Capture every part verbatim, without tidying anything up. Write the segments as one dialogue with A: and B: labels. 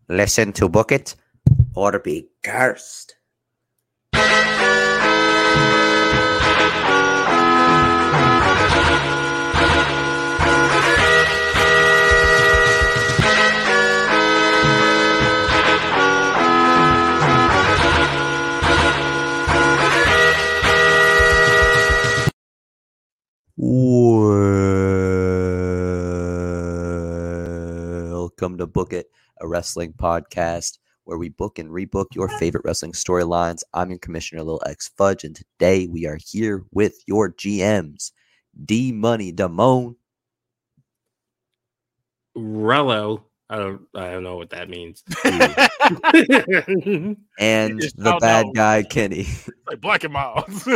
A: Listen to Book It or be cursed. Welcome to Book It, a wrestling podcast where we book and rebook your favorite wrestling storylines. I'm your commissioner, Lil X Fudge, and today we are here with your G Ms, D Money Damone,
B: Rello. I don't. I don't know what that means.
A: and the bad know. guy Kenny,
C: like Black and Miles.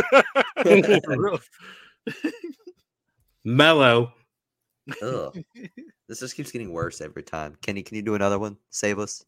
B: Mellow.
A: Ugh. This just keeps getting worse every time. Kenny, can you do another one? Save us.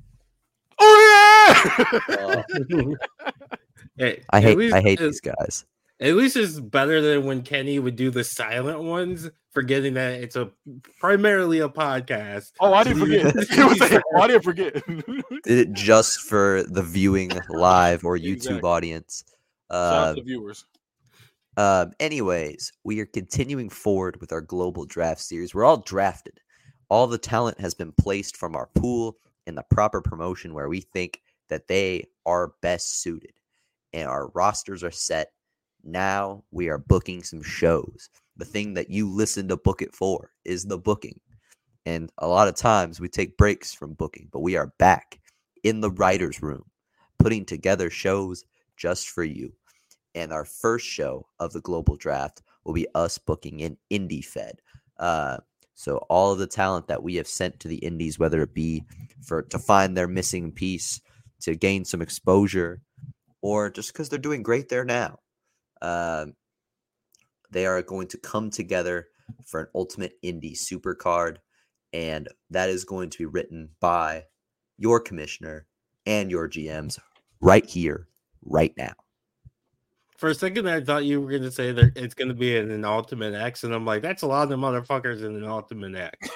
C: Oh yeah.
A: Oh.
B: Hey,
A: I hate. Least, I hate these guys.
B: At least it's better than when Kenny would do the silent ones, forgetting that it's a primarily a podcast.
C: Oh, I didn't forget. oh, I didn't forget.
A: Did it just for the viewing live or YouTube exactly. audience. Uh,
C: Shout out to the viewers.
A: Um, anyways, we are continuing forward with our global draft series. We're all drafted. All the talent has been placed from our pool in the proper promotion where we think that they are best suited. And our rosters are set. Now we are booking some shows. The thing that you listen to Book It for is the booking. And a lot of times we take breaks from booking, but we are back in the writer's room, putting together shows just for you. And our first show of the global draft will be us booking an indie fed. Uh, so all of the talent that we have sent to the indies, whether it be for to find their missing piece, to gain some exposure, or just because they're doing great there now, uh, they are going to come together for an ultimate indie super card. And that is going to be written by your commissioner and your G Ms right here, right now.
B: For a second, I thought you were going to say that it's going to be in an Ultimate X, and I'm like, that's a lot of motherfuckers in an Ultimate X.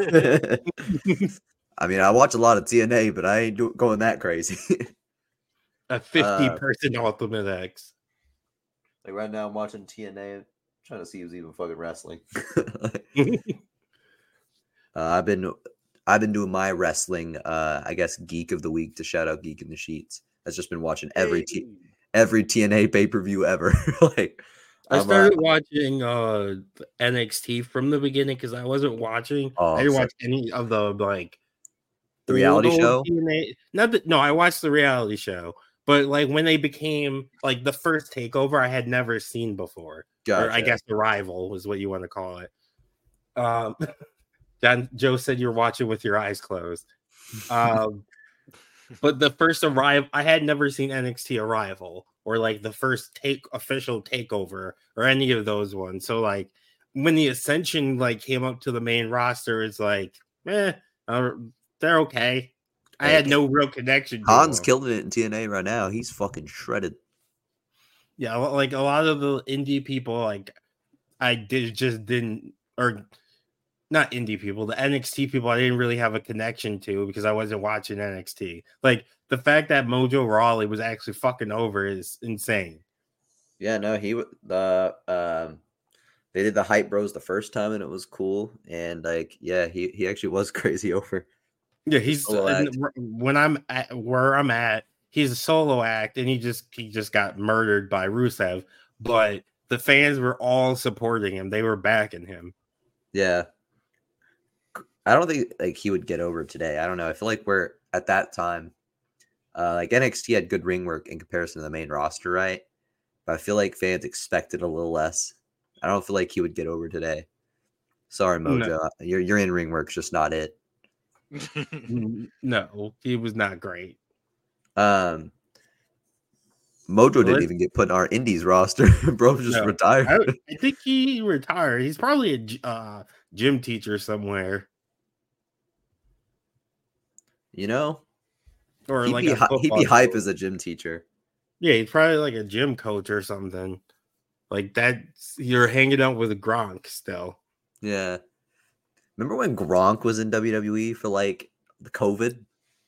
A: I mean, I watch a lot of T N A, but I ain't do- going that crazy.
B: A fifty-person uh, Ultimate X.
A: Like right now, I'm watching T N A, trying to see who's even fucking wrestling. uh, I've been, I've been doing my wrestling. Uh, I guess Geek of the Week to shout out Geek in the Sheets. I've just been watching every
B: hey.
A: T. Every T N A pay-per-view ever. like
B: I started uh, watching uh N X T from the beginning because I wasn't watching. Oh, I didn't sorry. watch any of the like
A: the reality show.
B: T N A. Not that, no, I watched the reality show, but like when they became like the first takeover, I had never seen before. Gotcha. Or I guess the rival was what you want to call it. Um, John Joe said you're watching with your eyes closed. Um. But the first arrival, I had never seen N X T Arrival or like the first take official takeover or any of those ones. So like when the Ascension like came up to the main roster, it's like, eh, uh, they're okay. I hey, had no real connection.
A: Han's killing it in T N A right now. He's fucking shredded.
B: Yeah, like a lot of the indie people, like I did just didn't or. Not indie people, the N X T people, I didn't really have a connection to because I wasn't watching N X T. Like the fact that Mojo Rawley was actually fucking over is insane.
A: Yeah, no, he the um, they did the Hype Bros the first time and it was cool. And like, yeah, he he actually was crazy over.
B: Yeah, he's uh, when I'm at where I'm at, he's a solo act and he just he just got murdered by Rusev, but the fans were all supporting him. They were backing him.
A: Yeah. I don't think like he would get over today. I don't know. I feel like we're at that time, uh, like N X T had good ring work in comparison to the main roster, right? But I feel like fans expected a little less. I don't feel like he would get over today. Sorry, Mojo. No. Your your in ring work's just not it.
B: No, he was not great.
A: Um, Mojo well, didn't even get put in our Indies roster. Bro just no, retired.
B: I, I think he retired. He's probably a uh, gym teacher somewhere.
A: You know,
B: or
A: he'd
B: like
A: be,
B: a
A: he'd be hype as a gym teacher.
B: Yeah, he's probably like a gym coach or something. Like that, you're hanging out with Gronk still.
A: Yeah. Remember when Gronk was in W W E for like the COVID?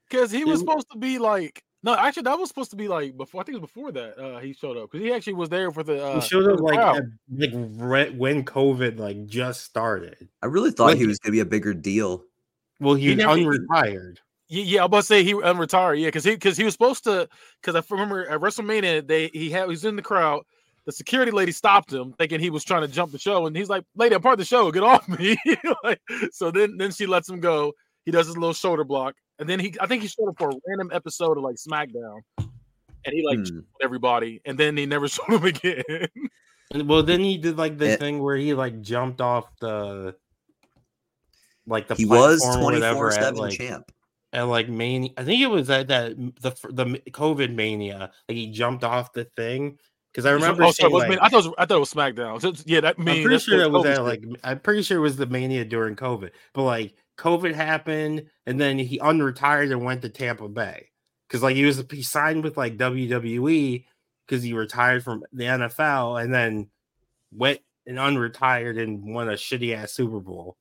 C: because he was supposed to be like. No, actually, that was supposed to be like before. I think it was before that uh, he showed up because he actually was there for the. Uh,
B: he showed up like at, like right when COVID like just started.
A: I really thought like, he was gonna be a bigger deal.
B: Well, he, he unretired.
C: Yeah, yeah, I'm about to say he unretired. Yeah, because he because he was supposed to. Because I remember at WrestleMania, they he had he was in the crowd. The security lady stopped him, thinking he was trying to jump the show, and he's like, "Lady, I'm part of the show. Get off me!" like, so then then she lets him go. He does his little shoulder block. And then he, I think he showed up for a random episode of like SmackDown, and he like hmm. everybody, and then he never showed him again.
B: And, well, then he did like the it, thing where he like jumped off the, like the
A: he was twenty-four seven
B: like,
A: champ
B: at like Mania. I think it was at that the the COVID Mania. Like he jumped off the thing because I remember.
C: Oh,
B: seeing,
C: sorry,
B: like,
C: I thought it was, I thought it was SmackDown. So, yeah, that means
B: I'm pretty sure that was at, like I'm pretty sure it was the Mania during COVID, but like. COVID happened, and then he unretired and went to Tampa Bay because, like, he was he signed with like W W E because he retired from the N F L, and then went and unretired and won a shitty ass Super Bowl.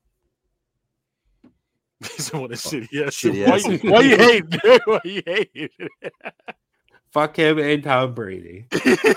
C: He's won a shitty ass Super Bowl. Why, why you hate? Why you hate?
B: Fuck him and Tom Brady.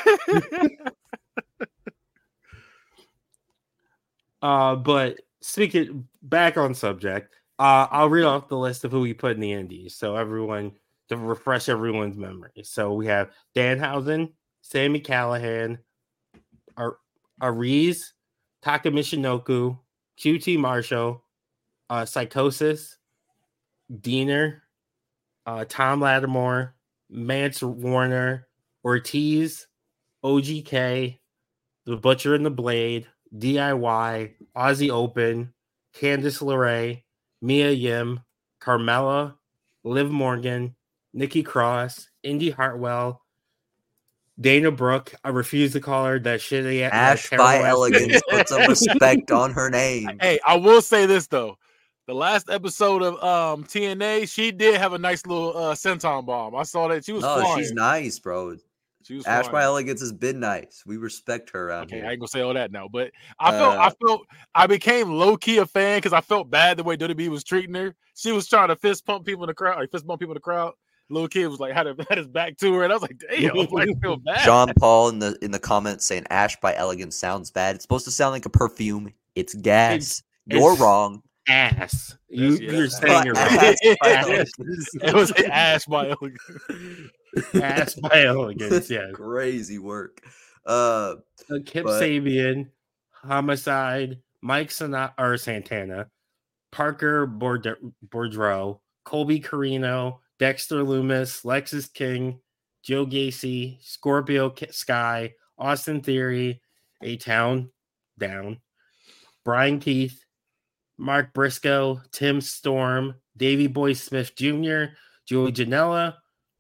B: uh, but. Speaking back on subject, uh, I'll read off the list of who we put in the Indies, so everyone to refresh everyone's memory. So we have Danhausen, Sami Callihan, Ar- Ariz, Taka Michinoku, Q T Marshall, uh, Psychosis, Diener, uh, Tom Lattimore, Mance Warner, Ortiz, O G K, The Butcher and the Blade, D I Y, Aussie Open, Candice LeRae, Mia Yim, Carmella, Liv Morgan, Nikki Cross, Indy Hartwell, Dana Brooke. I refuse to call her that shitty
A: Ash by Elegance. Put some respect on her name.
C: Hey, I will say this though. The last episode of um, T N A, she did have a nice little uh, senton bomb. I saw that. She was
A: No,
C: flying.
A: she's nice, bro. Ash flying. By Elegance has been nice. We respect her around
C: okay,
A: here.
C: I ain't gonna say all that now, but I uh, felt I felt I became low key a fan because I felt bad the way W W E was treating her. She was trying to fist pump people in the crowd, like fist bump people in the crowd. Little kid was like had, a, had his back to her, and I was like, "Damn, I feel bad."
A: John Paul in the in the comments saying Ash by Elegance sounds bad. It's supposed to sound like a perfume. It's gas. It's, You're
B: it's
A: wrong.
B: Ass. You,
C: yeah,
B: you're saying you're
C: right. It was Ash by Elegance.
B: Ass by Elegance, yeah.
A: Crazy work. Uh,
B: uh Kip but... Sabian, Homicide, Mike Sana- or Santana, Parker Bord- Boudreaux, Colby Carino, Dexter Loomis, Lexus King, Joe Gacy, Scorpio Sky, Austin Theory, A Town Down, Brian Keith, Mark Briscoe, Tim Storm, Davey Boy Smith Junior, Joey Janela,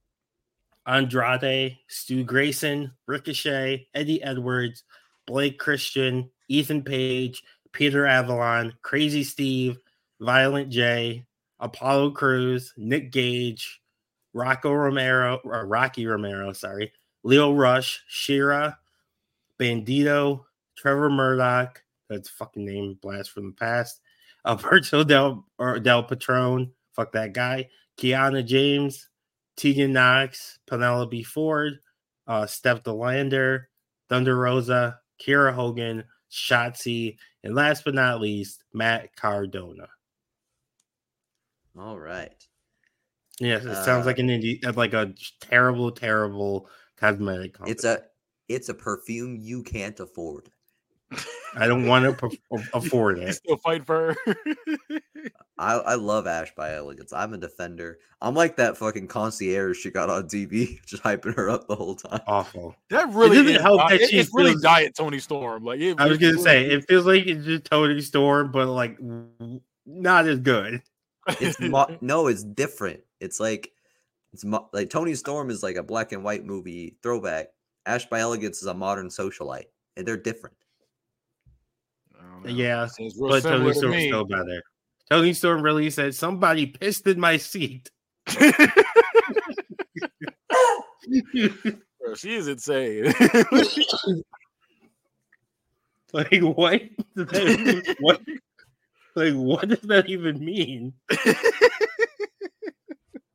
B: Andrade, Stu Grayson, Ricochet, Eddie Edwards, Blake Christian, Ethan Page, Peter Avalon, Crazy Steve, Violent J, Apollo Cruz, Nick Gage, Rocco Romero, or Rocky Romero, sorry, Leo Rush, Shira, Bandito, Trevor Murdoch, that's fucking name blast from the past, Alberto Del, or Del Patron, fuck that guy, Kiana James, Tegan Knox, Penelope Ford, uh, Steph DeLander, Thunder Rosa, Kira Hogan, Shotzi, and last but not least, Matt Cardona.
A: All right.
B: Yes, it uh, sounds like an indie, like a terrible, terrible cosmetic company.
A: It's a, it's a perfume you can't afford.
B: I don't want to p- afford it.
C: Still fight for her.
A: I, I love Ash by Elegance. I'm a defender. I'm like that fucking concierge she got on T V, just hyping her up the whole time.
B: Awful.
C: That really doesn't help. That it, she it's feels, really diet Tony Storm. Like it,
B: I was gonna
C: really,
B: say, it feels like it's just Tony Storm, but like not as good.
A: It's mo- no, it's different. It's like it's mo- like Tony Storm is like a black and white movie throwback. Ash by Elegance is a modern socialite, and they're different.
B: Yeah, but Tony Storm is still better. Tony Storm really said, "Somebody pissed in my seat."
C: Bro, she is insane.
B: Like what? what? Like what does that even mean?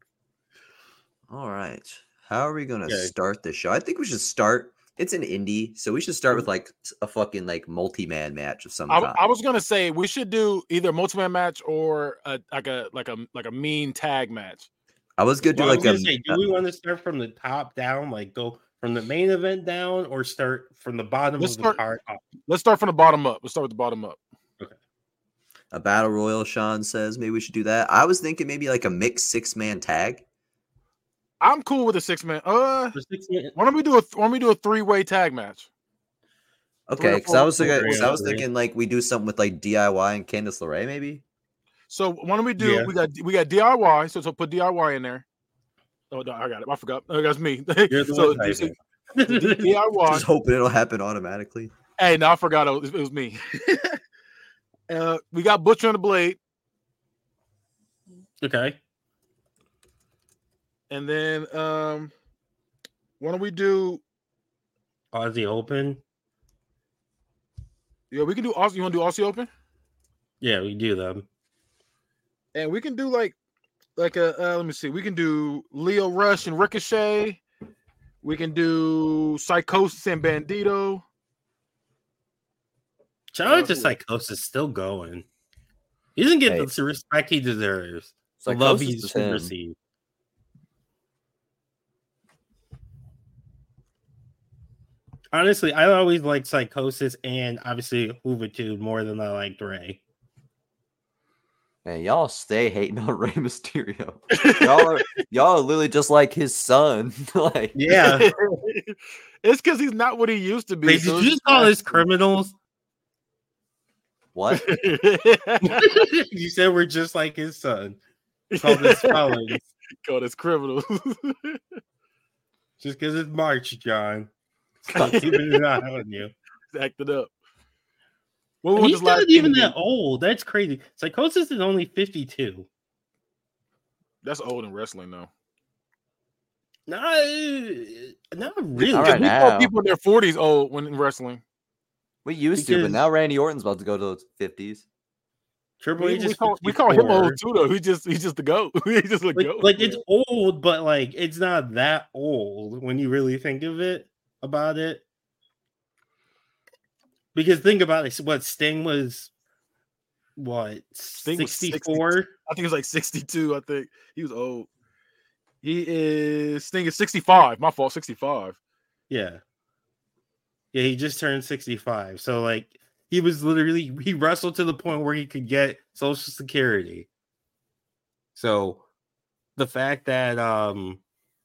A: All right. How are we gonna
B: Okay.
A: start this show? I think we should start. It's an indie, so we should start with like a fucking like multi-man match of some
C: I,
A: kind.
C: I was gonna say we should do either a multi-man match or a, like a like a like a mean tag match.
A: I was gonna do
B: well,
A: like
B: I
A: a.
B: was gonna say, do we want to start from the top down, like go from the main event down, or start from the bottom
C: Let's
B: of
C: start,
B: the card up?
C: Let's start from the bottom up. Let's start with the bottom up.
B: Okay.
A: A battle royal, Sean says maybe we should do that. I was thinking maybe like a mixed six man tag.
C: I'm cool with a six man. Uh,
B: six man.
C: Why don't we do a why don't we do a three way tag match?
A: Okay, because I was thinking, cause I was thinking like we do something with like D I Y and Candice LeRae, maybe.
C: So why don't we do?
B: Yeah.
C: We got we got D I Y. So so put D I Y in there. Oh no, I got it. I forgot. Oh, that's me.
B: You're the
C: so
B: one
C: so D I Y.
A: Just hoping it'll happen automatically.
C: Hey, no, I forgot it was, it was me. uh, we got Butcher and the Blade.
B: Okay.
C: And then um, why don't we do
B: Aussie Open?
C: Yeah, we can do Aussie. You want to do Aussie Open?
B: Yeah, we do them.
C: And we can do like, like a. Uh, let me see. We can do Leo Rush and Ricochet. We can do Psychosis and Bandito.
B: Shout out to Psychosis, still going. He doesn't get hey. the respect he deserves. The love he's received. Honestly, I always liked Psychosis and obviously Juventud more than I liked Ray.
A: Man, y'all stay hating on Rey Mysterio. y'all are y'all are literally just like his son. like,
B: yeah,
C: it's because he's not what he used to be.
B: Wait, so did you just call us criminals?
A: What?
B: You said we're just like his son. Called us felons.
C: Called us criminals.
B: Just because it's March, John. Stop keeping an eye on you.
C: Acted up.
B: What he's not even that old. That's crazy. Psychosis is only fifty-two.
C: That's old in wrestling, though.
B: Not, not really.
A: Right
C: we
A: now.
C: call people in their forties old when in wrestling.
A: We used because to, but now Randy Orton's about to go to the fifties.
B: Triple H
C: we, we, call, we call him old too, though. He just he's just the goat. He's just a
B: like,
C: goat.
B: Like it's old, but like it's not that old when you really think of it. About it, because think about it. What Sting was, what sixty-four?
C: I think it was like sixty-two. I think he was old. He is Sting is sixty-five. My fault, sixty-five.
B: Yeah, yeah. He just turned sixty-five. So like he was literally he wrestled to the point where he could get Social Security. So the fact that um,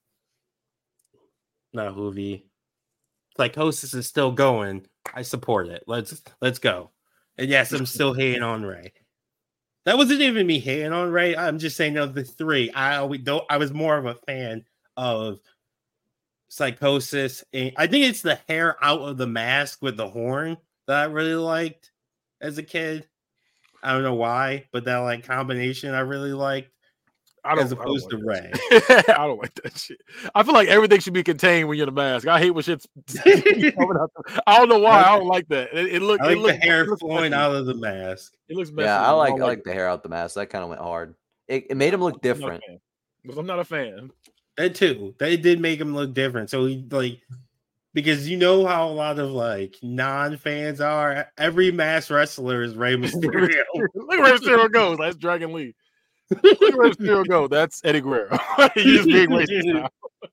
B: not Hoovy. Psychosis is still going. I support it. Let's let's go. And yes, I'm still hating on Ray. That wasn't even me hating on Ray. I'm just saying of the three, I always don't. I was more of a fan of Psychosis. And I think it's the hair out of the mask with the horn that I really liked as a kid. I don't know why, but that like combination I really liked.
C: I don't,
B: as opposed
C: I don't
B: to
C: like
B: Ray.
C: I don't like that shit. I feel like everything should be contained when you're in a mask. I hate when shit's coming out. I don't know why. I don't like that. It, it look.
B: I like
C: it look,
B: the hair
C: it
B: flowing out of the mask.
C: It looks messy.
A: Yeah, I like I
C: like,
A: like the hair out the mask. That kind of went hard. It, it made him look different.
C: I'm not a fan.
B: That too. That did make him look different. So he like because you know how a lot of like non-fans are. Every masked wrestler is Rey Mysterio.
C: Look where Mysterio goes. That's Dragon Lee. Look where Mysterio go. That's Eddie Guerrero. He's just being racist now.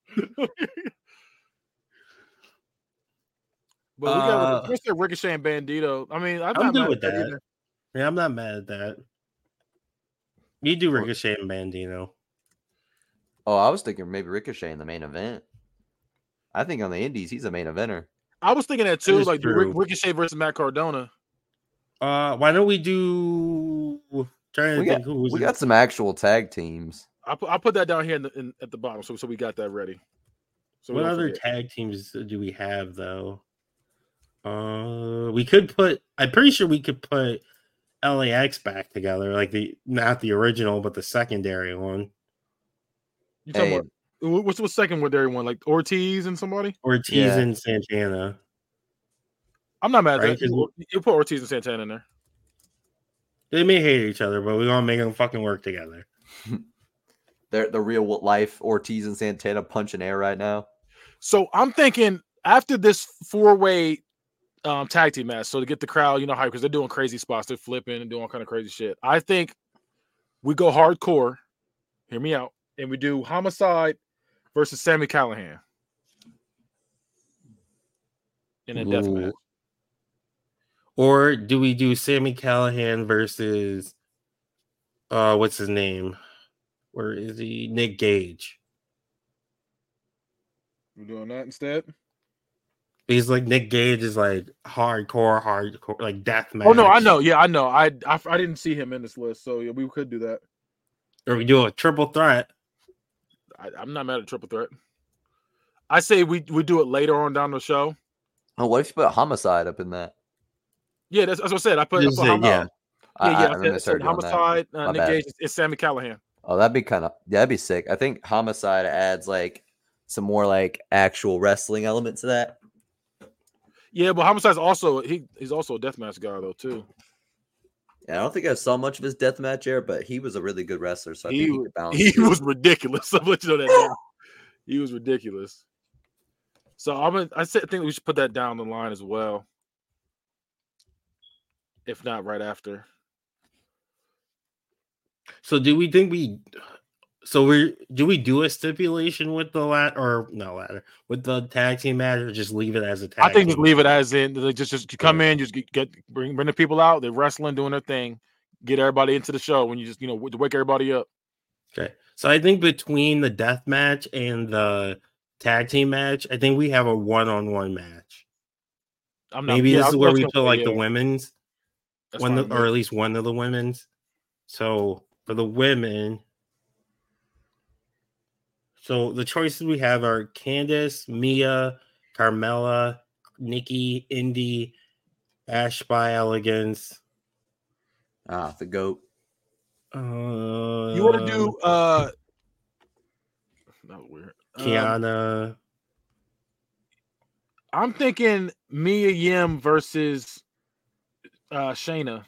C: But we got uh, Ricochet and Bandito. I mean, I'm,
B: I'm
C: not
B: good
C: mad
B: with
C: at that.
B: that.
C: Either.
B: Yeah, I'm not mad at that. You do Ricochet and Bandito.
A: Oh, I was thinking maybe Ricochet in the main event. I think on the Indies, he's a main eventer.
C: I was thinking that too,
B: that
C: like
B: true.
C: Ricochet versus Matt Cardona.
B: Uh, why don't we do? Trying to
A: we
B: think
A: got,
B: who was
A: we
B: it?
A: got some actual tag teams.
C: I put I put that down here in the, in, at the bottom, so so we got that ready. So
B: what other forget. tag teams do we have though? Uh, we could put. I'm pretty sure we could put L A X back together, like the not the original, but the secondary one.
C: You talking hey. about what's the secondary one? Like Ortiz and somebody?
B: Ortiz yeah. and Santana.
C: I'm not mad at right? that. You, you put Ortiz and Santana in there.
B: They may hate each other, but we're gonna make them fucking work together.
A: They're the real life Ortiz and Santana punching air right now.
C: So I'm thinking after this four way um, tag team match, so to get the crowd, you know, hype because they're doing crazy spots, they're flipping and doing all kind of crazy shit. I think we go hardcore. Hear me out, and we do Homicide versus Sami Callihan in a death match.
B: Or do we do Sami Callihan versus uh what's his name? Where is he? Nick Gage.
C: We're doing that instead.
B: He's like Nick Gage is like hardcore, hardcore, like death match.
C: Oh no, I know. Yeah, I know. I, I I didn't see him in this list, so yeah, we could do that.
B: Or we do a triple threat.
C: I, I'm not mad at triple threat. I say we we do it later on down the show.
A: Oh, what if you put Homicide up in that?
C: Yeah, that's, that's what I said. I put, I put
B: it,
C: Hom-
B: yeah,
C: yeah, yeah.
A: I,
C: I, I, I said Homicide, uh, Nick Gage, is Sami Callihan.
A: Oh, that'd be kind of yeah, that'd be sick. I think Homicide adds like some more like actual wrestling element to that.
C: Yeah, but Homicide's also he he's also a deathmatch guy though too.
A: Yeah, I don't think I saw much of his deathmatch era, but he was a really good wrestler, so I
C: he,
A: think he could balance.
C: He was ridiculous. I'm let you know that now. He was ridiculous. So I'm gonna, I think we should put that down the line as well. If not right after.
B: So do we think we so we do we do a stipulation with the lat or no ladder with the tag team match or just leave it as a tag
C: I think
B: team
C: just leave it as in they just just you come in, just get, get bring bring the people out, they're wrestling, doing their thing, get everybody into the show when you just you know wake everybody up.
B: Okay. So I think between the death match and the tag team match, I think we have a one-on-one match.
C: I'm not,
B: Maybe
C: yeah,
B: this is where we put like
C: yeah.
B: the women's.
C: That's
B: one
C: fine,
B: the, or at least one of the women's. So for the women, so the choices we have are Candice, Mia, Carmella, Nikki, Indy, Ash by Elegance.
A: Ah, the GOAT.
B: Uh,
C: You want to do uh that was weird.
B: Kiana.
C: Um, I'm thinking Mia Yim versus uh Shayna.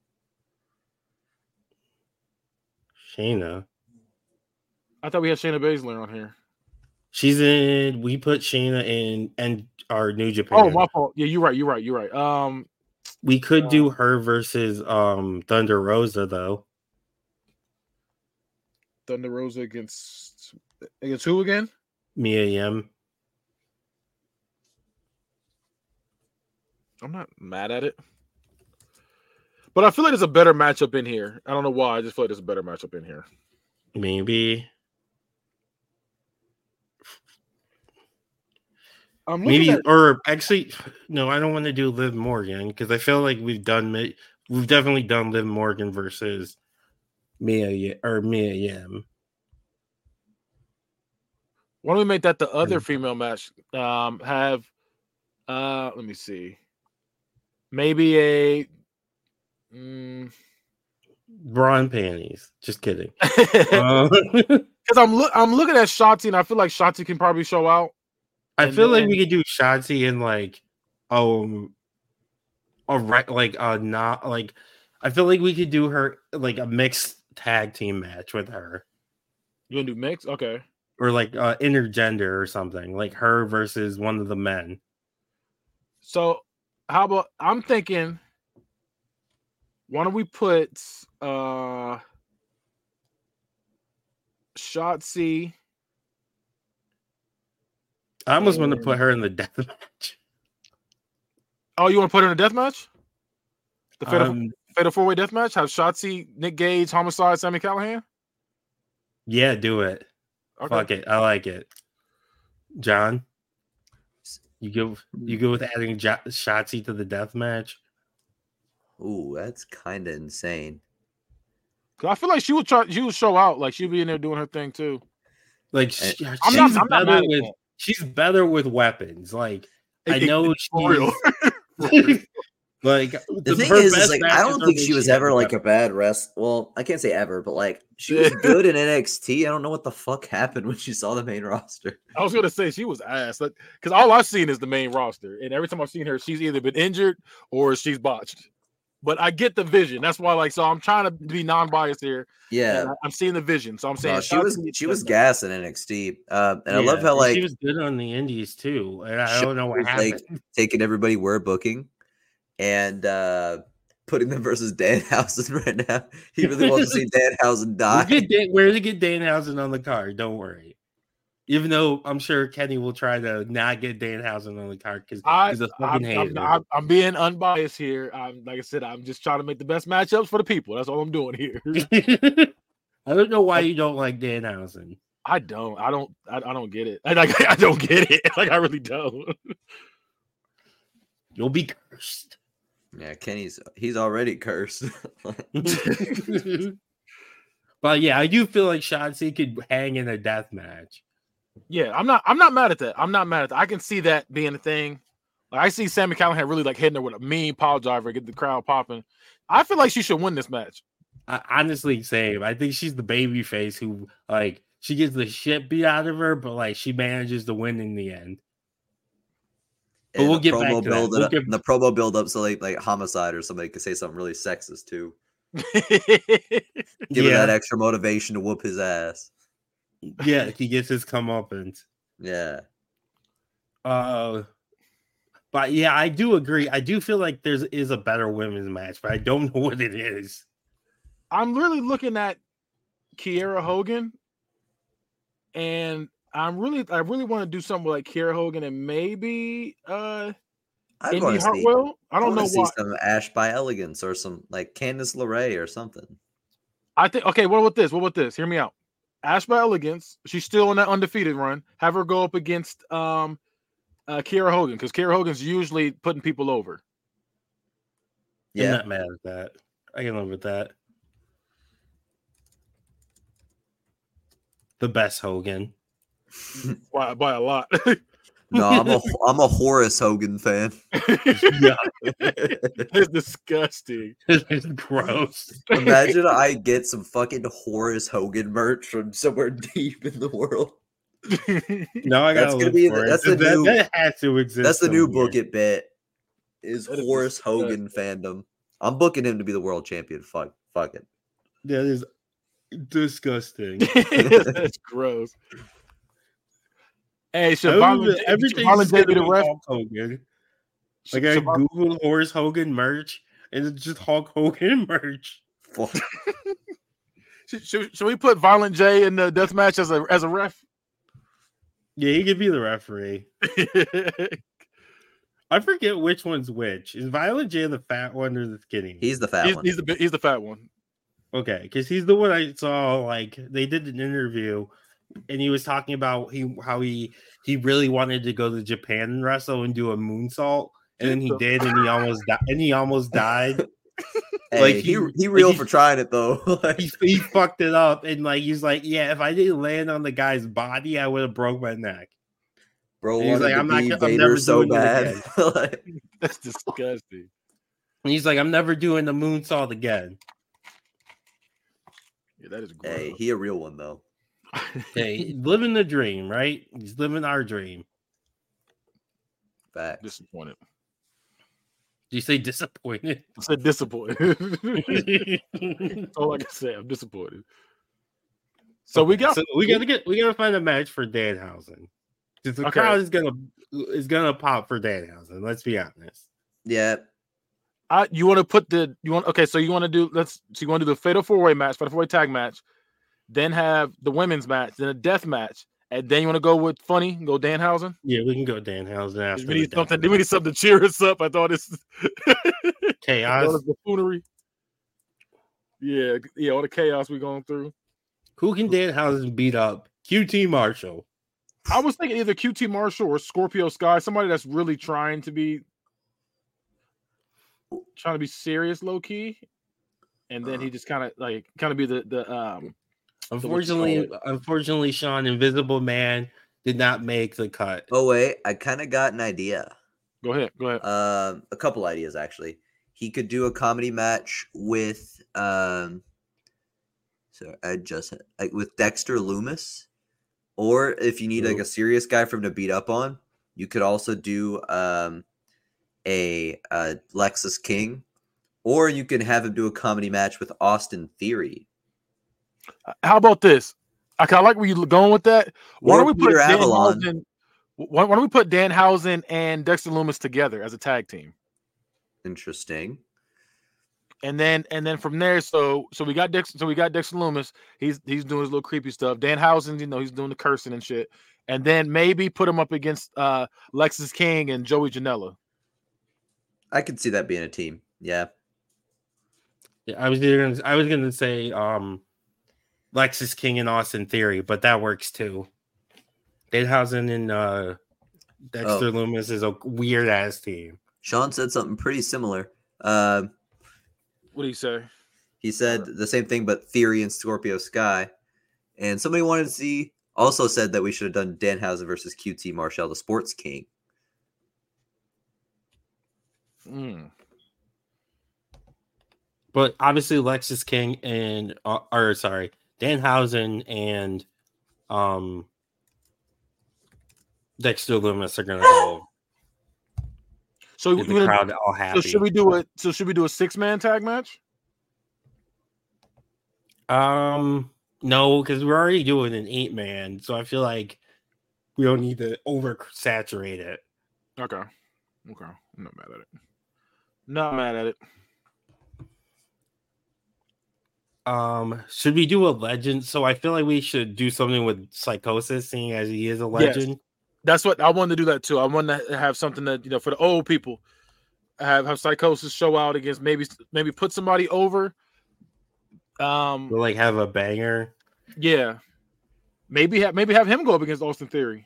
B: Shayna.
C: I thought we had Shayna Baszler on here.
B: She's in. We put Shayna in and our New Japan.
C: Oh, my fault. Yeah, you're right. You're right. You're right. Um,
B: we could
C: uh,
B: do her versus um Thunder Rosa though.
C: Thunder Rosa against against who again?
B: Mia Yim.
C: I'm not mad at it, but I feel like there's a better matchup in here. I don't know why. I just feel like there's a better matchup in here.
B: Maybe.
C: I'm
B: Maybe,
C: at-
B: or actually, no, I don't want to do Liv Morgan because I feel like we've done, we've definitely done Liv Morgan versus Mia or Mia Yim.
C: Why don't we make that the other female match? Um, have, uh, let me see, maybe a mm...
B: bra and panties. Just kidding.
C: Because uh... I'm look, I'm looking at Shotzi, and I feel like Shotzi can probably show out.
B: I feel then... like we could do Shotzi in like, um, a right, like uh, not like. I feel like we could do her like a mixed tag team match with her.
C: You gonna do mix? Okay.
B: Or like uh, intergender or something, like her versus one of the men.
C: So, how about I'm thinking? Why don't we put uh, Shotzi?
B: I almost and... want to put her in the death match.
C: Oh, you want to put her in a death match? The fatal,
B: um,
C: fatal four way death match? Have Shotzi, Nick Gage, Homicide, Sami Callihan?
B: Yeah, do it. Okay. Fuck it. I like it. John, you go you go with adding jo- Shotzi to the death match?
A: Ooh, that's kind of insane.
C: Cause I feel like she would try. She would show out. Like she'd be in there doing her thing too.
B: Like she,
C: I'm
B: she's
C: not, I'm
B: better
C: not
B: with
C: that.
B: she's better with weapons. Like it, I know
C: it, she's
B: like
A: the,
B: the
A: thing is, is like I don't think she was ever like a bad rest. Well, I can't say ever, but like she was good in N X T. I don't know what the fuck happened when she saw the main roster.
C: I was gonna say she was ass, like because all I've seen is the main roster, and every time I've seen her, she's either been injured or she's botched. but I get the vision. That's why, like, so I'm trying to be non-biased here.
A: Yeah,
C: I'm seeing the vision. So I'm saying
A: no, she was she was gas in N X T, uh, and yeah, I love how like
B: she was good on the Indies too. And I don't know what happened.
A: Like taking everybody we're booking and uh, putting them versus Danhausen right now. He really wants to see Danhausen die.
B: We'll get Dan, we're to get Danhausen on the card. Don't worry. Even though I'm sure Kenny will try to not get Danhausen on the card because he's a fucking
C: I'm,
B: hater.
C: I'm, I'm being unbiased here. I'm like I said, I'm just trying to make the best matchups for the people. That's all I'm doing here.
B: I don't know why you don't like Danhausen.
C: I don't. I don't. I, I don't get it. I, like, I don't get it. Like I really don't.
B: You'll be cursed.
A: Yeah, Kenny's he's already cursed.
B: But yeah, I do feel like Shotzi could hang in a death match.
C: Yeah, I'm not. I'm not mad at that. I'm not mad at that. I can see that being a thing. Like, I see Sami Callihan really like hitting her with a mean pile driver, get the crowd popping. I feel like she should win this match.
B: I, honestly, same. I think she's the baby face who like she gets the shit beat out of her, but like she manages to win in the end. But
A: and
B: we'll get
A: promo
B: back to
A: build
B: that. We'll get...
A: The promo build up so like like Homicide or somebody could say something really sexist too. Give yeah. her that extra motivation to whoop his ass.
B: Yeah, he gets his comeuppance.
A: Yeah.
B: Uh, but yeah, I do agree. I do feel like there's is a better women's match, but I don't know what it is.
C: I'm really looking at Kiera Hogan, and I'm really, I really want to do something like Kiera Hogan and maybe uh, Indy Hartwell.
A: See,
C: I don't
A: I
C: know
A: see
C: why.
A: Some Ash by Elegance or some like Candice LeRae or something.
C: I think. Okay, what about this? What about this? Hear me out. Ash by Elegance, she's still on that undefeated run. Have her go up against um, uh, Kiera Hogan because Kiera Hogan's usually putting people over.
B: Yeah, I'm not mad at that. I can live with that. The best Hogan,
C: by, by a lot.
A: No, I'm a I'm a Horace Hogan fan.
C: Yeah, it's disgusting.
B: It's gross.
A: Imagine I get some fucking Horace Hogan merch from somewhere deep in the world.
B: No, I got to be. The,
A: that's the that, new.
B: That has to exist.
A: That's the
B: somewhere.
A: new book it bit. Is that Horace is Hogan fandom? I'm booking him to be the world champion. Fuck, fuck it.
B: That is disgusting.
C: That's gross. Hey, Siobhan,
B: everything is going to be Hulk Hogan. Like I Googled Horace Hogan merch, and it's just Hulk Hogan merch.
C: should, should, should we put Violent J in the death match as a as a ref?
B: Yeah, he could be the referee. I forget which one's which. Is Violent J the fat one or the skinny one?
A: He's the fat
C: he's,
A: one.
C: He's the he's the fat one.
B: Okay, because he's the one I saw. Like they did an interview. And he was talking about he how he he really wanted to go to Japan and wrestle and do a moonsault, and then he did, and he almost died. And he almost died.
A: Hey, like he he, he real like for he, trying it though.
B: he he fucked it up, and like he's like, yeah, if I didn't land on the guy's body, I would have broke my neck.
A: Bro, he's like, I'm not. I'm never so doing bad. It
C: again. That's disgusting.
B: And he's like, I'm never doing the moonsault again.
C: Yeah, that is gross.
A: Hey, he a real one though.
B: Hey, living the dream, right? He's living our dream.
A: Fact.
C: Disappointed.
B: Did you say disappointed?
C: I said disappointed. That's all I can say. I'm disappointed. So
B: okay,
C: we got
B: so we gotta get we gotta find a match for Danhausen. Because the okay. crowd is gonna is gonna pop for Danhausen. Let's be honest.
A: Yeah.
C: I you want to put the you want okay, so you want to do let's so you want to do the fatal four way match, fatal four way tag match. Then have the women's match, then a death match, and then you want to go with funny, go Danhausen?
B: Yeah, we can go Danhausen after.
C: We need something. We need something to cheer us up. I thought it's
B: chaos,
C: buffoonery. Yeah, yeah, all the chaos we're going through.
B: Who can Danhausen beat up? Q T Marshall.
C: I was thinking either Q T Marshall or Scorpio Sky, somebody that's really trying to be trying to be serious, low key, and then he just kind of like kind of be the the um.
B: Unfortunately, unfortunately, Sean, Invisible Man did not make the cut.
A: Oh wait, I kind of got an idea.
C: Go ahead, go ahead.
A: Um, a couple ideas actually. He could do a comedy match with um. So I just like with Dexter Loomis, or if you need Ooh. like a serious guy from to beat up on, you could also do um a, a Lexus King Or you can have him do a comedy match with Austin Theory.
C: How about this? I kind of like where you're going with that. Why
A: Or
C: don't we
A: Peter
C: put
A: Avalon.
C: Danhausen, why, why don't we put Danhausen and Dexter Lumis together as a tag team?
A: Interesting.
C: And then and then from there, so so we got Dexter, so we got Dexter Lumis. He's he's doing his little creepy stuff. Danhausen, you know, he's doing the cursing and shit. And then maybe put him up against uh, Lexis King and Joey Janela.
A: I could see that being a team. Yeah.
B: Yeah, I was gonna I was gonna say um Lexis King and Austin Theory, but that works too. Danhausen and uh, Dexter oh. Lumis is a weird ass team.
A: Sean said something pretty similar. Uh,
C: what did he say?
A: He said the same thing, but Theory and Scorpio Sky. And somebody wanted to see, also said that we should have done Danhausen versus Q T Marshall, the Sports King.
C: Mm.
B: But obviously, Lexis King and, uh, or sorry, Danhausen and um, Dexter Lumis are gonna go.
C: So
B: the
C: gonna,
B: crowd all happy.
C: So should we do a so should we do a six man tag match?
B: Um, no, because we're already doing an eight man, so I feel like we don't need to oversaturate it.
C: Okay, okay, I'm not mad at it. Not mad at it.
B: Um, should we do a legend? So I feel like we should do something with Psychosis, seeing as he is a legend.
C: Yes. That's what I wanted to do that too. I wanted to have something that, you know, for the old people, have have Psychosis show out against maybe maybe put somebody over. Um,
B: we'll like have a banger.
C: Yeah, maybe have maybe have him go up against Austin Theory.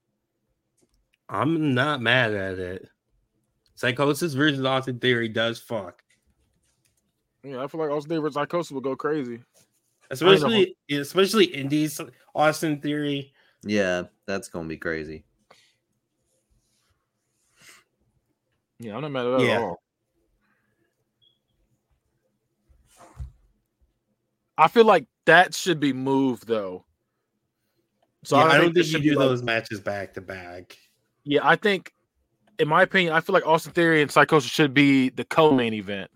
B: I'm not mad at it. Psychosis versus Austin Theory does fuck.
C: Yeah, I feel like Austin Theory versus Psychosis would go crazy,
B: especially especially Indies Austin Theory.
A: Yeah, that's gonna be crazy.
C: Yeah, I'm not mad at that yeah. at all. I feel like that should be moved though.
B: So yeah, I don't think, think you do those like, matches back to back.
C: Yeah, I think, in my opinion, I feel like Austin Theory and Psychosis should be the co-main event.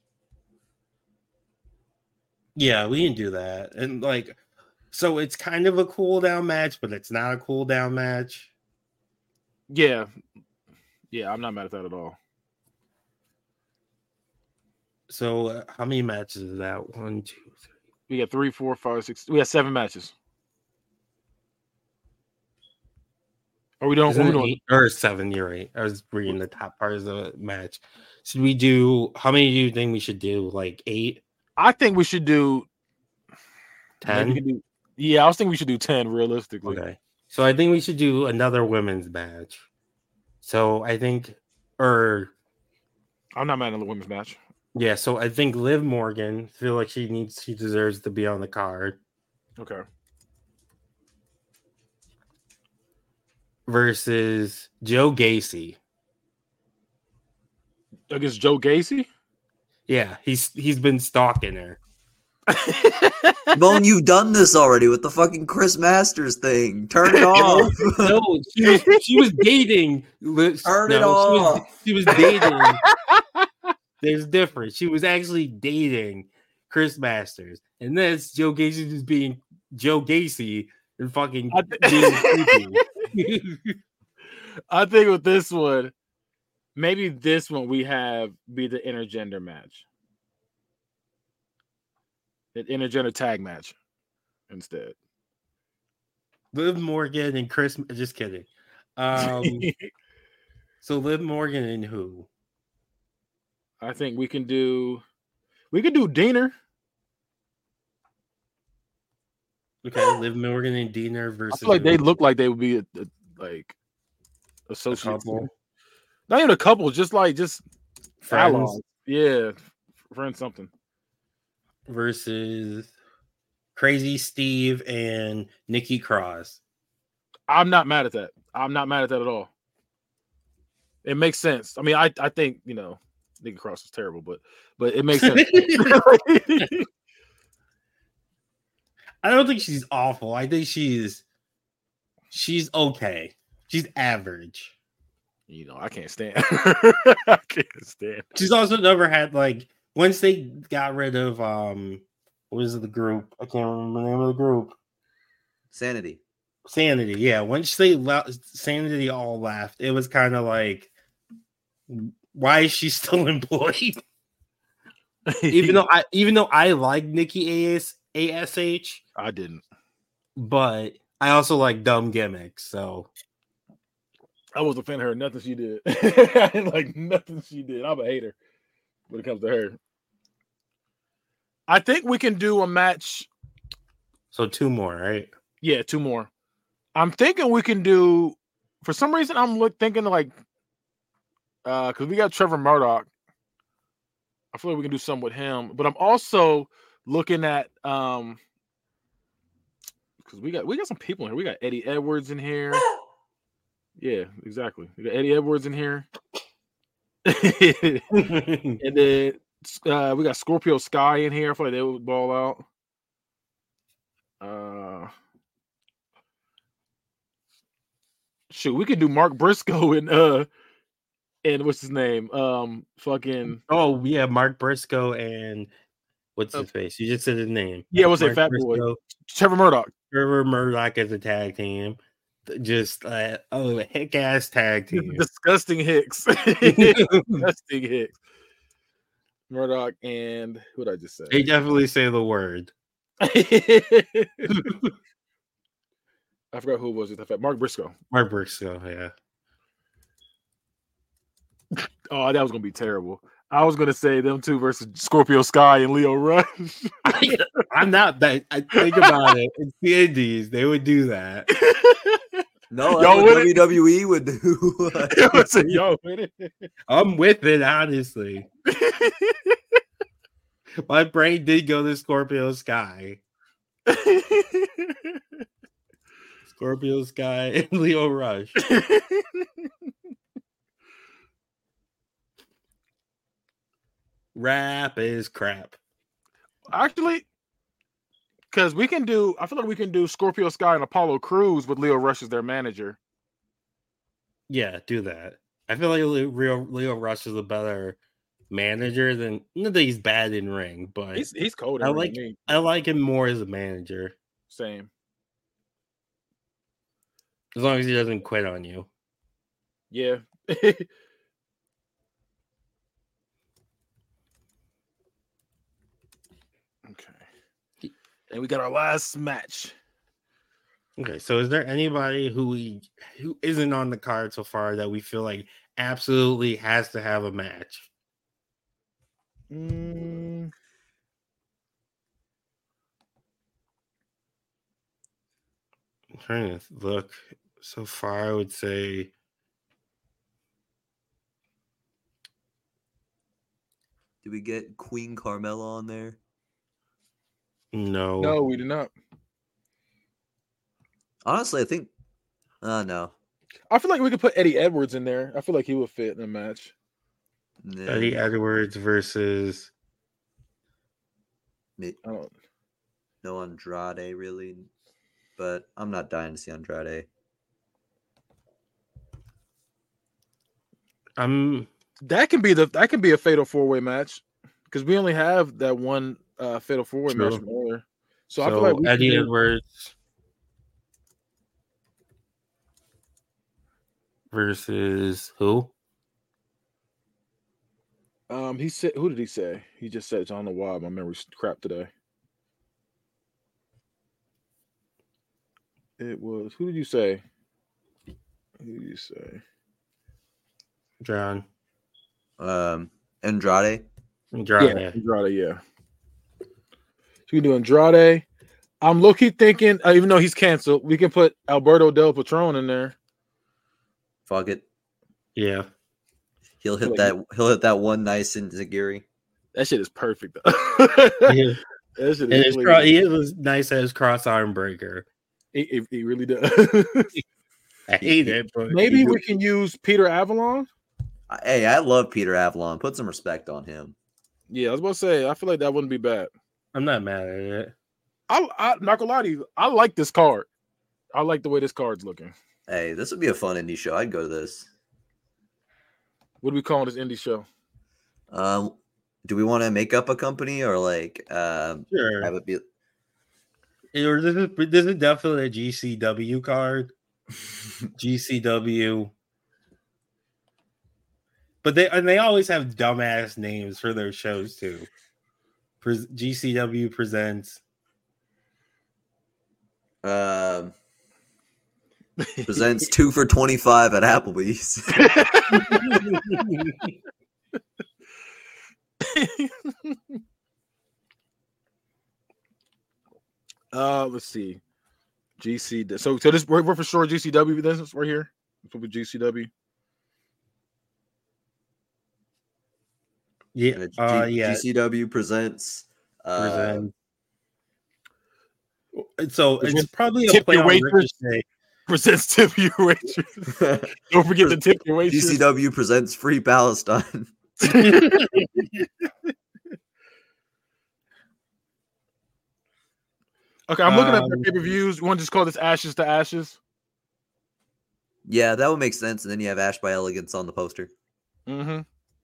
B: Yeah, we can do that. And like, so it's kind of a cool down match, but it's not a cool down match.
C: Yeah. Yeah, I'm not mad at that at all.
B: So uh, how many matches is that? One, two, three.
C: We got three, four, five, six. We got seven matches. Are we doing, we doing?
B: Eight or seven? You're right. I was reading the top part of the match. Should we do? How many do you think we should do? Like eight?
C: I think we should do
B: ten.
C: Do, yeah, I was thinking we should do ten realistically.
B: Okay. So I think we should do another women's match. So I think, or
C: I'm not mad at the women's match.
B: Yeah, so I think Liv Morgan, feel like she needs, she deserves to be on the card.
C: Okay.
B: Versus Joe Gacy.
C: Against Joe Gacy?
B: Yeah, he's he's been stalking her.
A: Bone, you've done this already with the fucking Chris Masters thing. Turn it off.
B: No, she was she was dating.
A: Turn
B: no,
A: it off.
B: She was, she was dating. There's difference. She was actually dating Chris Masters, and this Joe Gacy just being Joe Gacy and fucking being creepy.
C: I think with this one, maybe this one we have be the intergender match. An intergender tag match instead.
B: Liv Morgan and Chris. Just kidding. Um, so Liv Morgan and who?
C: I think we can do. We could do Diener.
B: Okay, Liv Morgan and Diener versus.
C: I feel like
B: who?
C: they look like they would be a, a, like associates. Not even a couple, just like just
B: friends.
C: Allies. Yeah, friends something.
B: Versus Crazy Steve and Nikki Cross.
C: I'm not mad at that. I'm not mad at that at all. It makes sense. I mean, I, I think, you know, Nikki Cross is terrible, but but it makes sense.
B: I don't think she's awful. I think she's she's okay. She's average.
C: You know, I can't stand her. I can't stand her.
B: She's also never had like once they got rid of um, what was the group? I can't remember the name of the group.
A: Sanity.
B: Sanity, yeah. Once they left, Sanity all left. It was kind of like, why is she still employed? even though I, even though I like Nikki A S H,
C: I didn't.
B: But I also like dumb gimmicks, so
C: I wasn't a fan of her. Nothing she did. I didn't like nothing she did. I'm a hater when it comes to her. I think we can do a match.
B: So two more, right?
C: Yeah, two more. I'm thinking we can do. For some reason, I'm look, thinking like, uh, because we got Trevor Murdoch. I feel like we can do something with him, but I'm also looking at um, because we got we got some people in here. We got Eddie Edwards in here. Yeah, exactly. We got Eddie Edwards in here, and then uh, we got Scorpio Sky in here. I feel like they would ball out. Uh, shoot, we could do Mark Briscoe and uh, and what's his name? Um, fucking.
B: Oh yeah, Mark Briscoe and what's his uh, face? You just said his name.
C: Yeah, what's it? Fat Briscoe, boy. Trevor Murdoch.
B: Trevor Murdoch as a tag team. Just uh, oh, a hick ass tag team.
C: Disgusting Hicks. Disgusting Hicks. Murdoch and who did I just say?
B: They definitely say the word.
C: I forgot who it was. Mark Briscoe.
B: Mark Briscoe, yeah.
C: Oh, that was gonna be terrible. I was gonna say them two versus Scorpio Sky and Leo Rush.
B: I, I'm not that. I think about it. It's the Indies. They would do that.
A: No, that's what W W E would do.
B: Yo, with it. I'm with it, honestly. My brain did go to Scorpio Sky. Scorpio Sky and Leo Rush. Rap is crap.
C: Actually, because we can do, I feel like we can do Scorpio Sky and Apollo Crews with Leo Rush as their manager.
B: Yeah, do that. I feel like Leo, Leo Rush is a better manager than, not that he's bad in ring, but
C: he's he's cold.
B: I like I like him more as a manager.
C: Same.
B: As long as he doesn't quit on you.
C: Yeah. Okay. And we got our last match.
B: Okay, so is there anybody who we who isn't on the card so far that we feel like absolutely has to have a match?
C: Mm.
B: I'm trying to look. So far, I would say
A: did we get Queen Carmella on there?
B: No.
C: No, we did not.
A: Honestly, I think uh no.
C: I feel like we could put Eddie Edwards in there. I feel like he would fit in a match.
B: Yeah. Eddie Edwards versus
A: I don't no Andrade really, but I'm not dying to see Andrade.
B: Um,
C: that can be the that can be a fatal four way match because we only have that one uh, fatal four way match from earlier. So, so I feel like we
B: Eddie Edwards versus who?
C: Um, he said, who did he say? He just said, I don't know why my memory's crap today. It was, who did you say? Who did you say?
B: John.
A: Um, Andrade.
B: Andrade.
C: Yeah, Andrade, yeah. So we can do Andrade. I'm low-key thinking, uh, even though he's canceled, we can put Alberto Del Patron in there.
A: Fuck it.
B: Yeah.
A: He'll hit like that. He, he'll hit that one nice in Zagiri.
C: That shit is perfect. Though.
B: Yeah. That shit is and cro- he is nice as cross arm breaker.
C: He, he, he really does.
B: I hate it. But
C: maybe we can use Peter Avalon.
A: Hey, I love Peter Avalon. Put some respect on him.
C: Yeah, I was about to say. I feel like that wouldn't be bad.
B: I'm not mad at it.
C: I, I not gonna lie to you. I like this card. I like the way this card's looking.
A: Hey, this would be a fun indie show. I'd go to this.
C: What do we call this indie show?
A: Um, do we want to make up a company or like uh,
B: sure.
A: have it be?
B: Or this is this is definitely a G C W card. G C W. But they and they always have dumbass names for their shows too. Pre- G C W presents.
A: Um, presents two for twenty-five at Applebee's.
C: uh, let's see. G C. So, so this we're, we're for sure G C W. This we're here. With G C W.
B: Yeah. Uh,
A: G-
B: yeah.
A: G C W presents. Uh,
B: Present. So it's probably a play on Ricochet.
C: Presents tip your waitress. Don't forget to tip your waitress.
A: G C W presents Free Palestine.
C: Okay, I'm looking um, at the pay-per-views. You want to just call this Ashes to Ashes?
A: Yeah, that would make sense. And then you have Ash by Elegance on the poster.
C: Mm-hmm.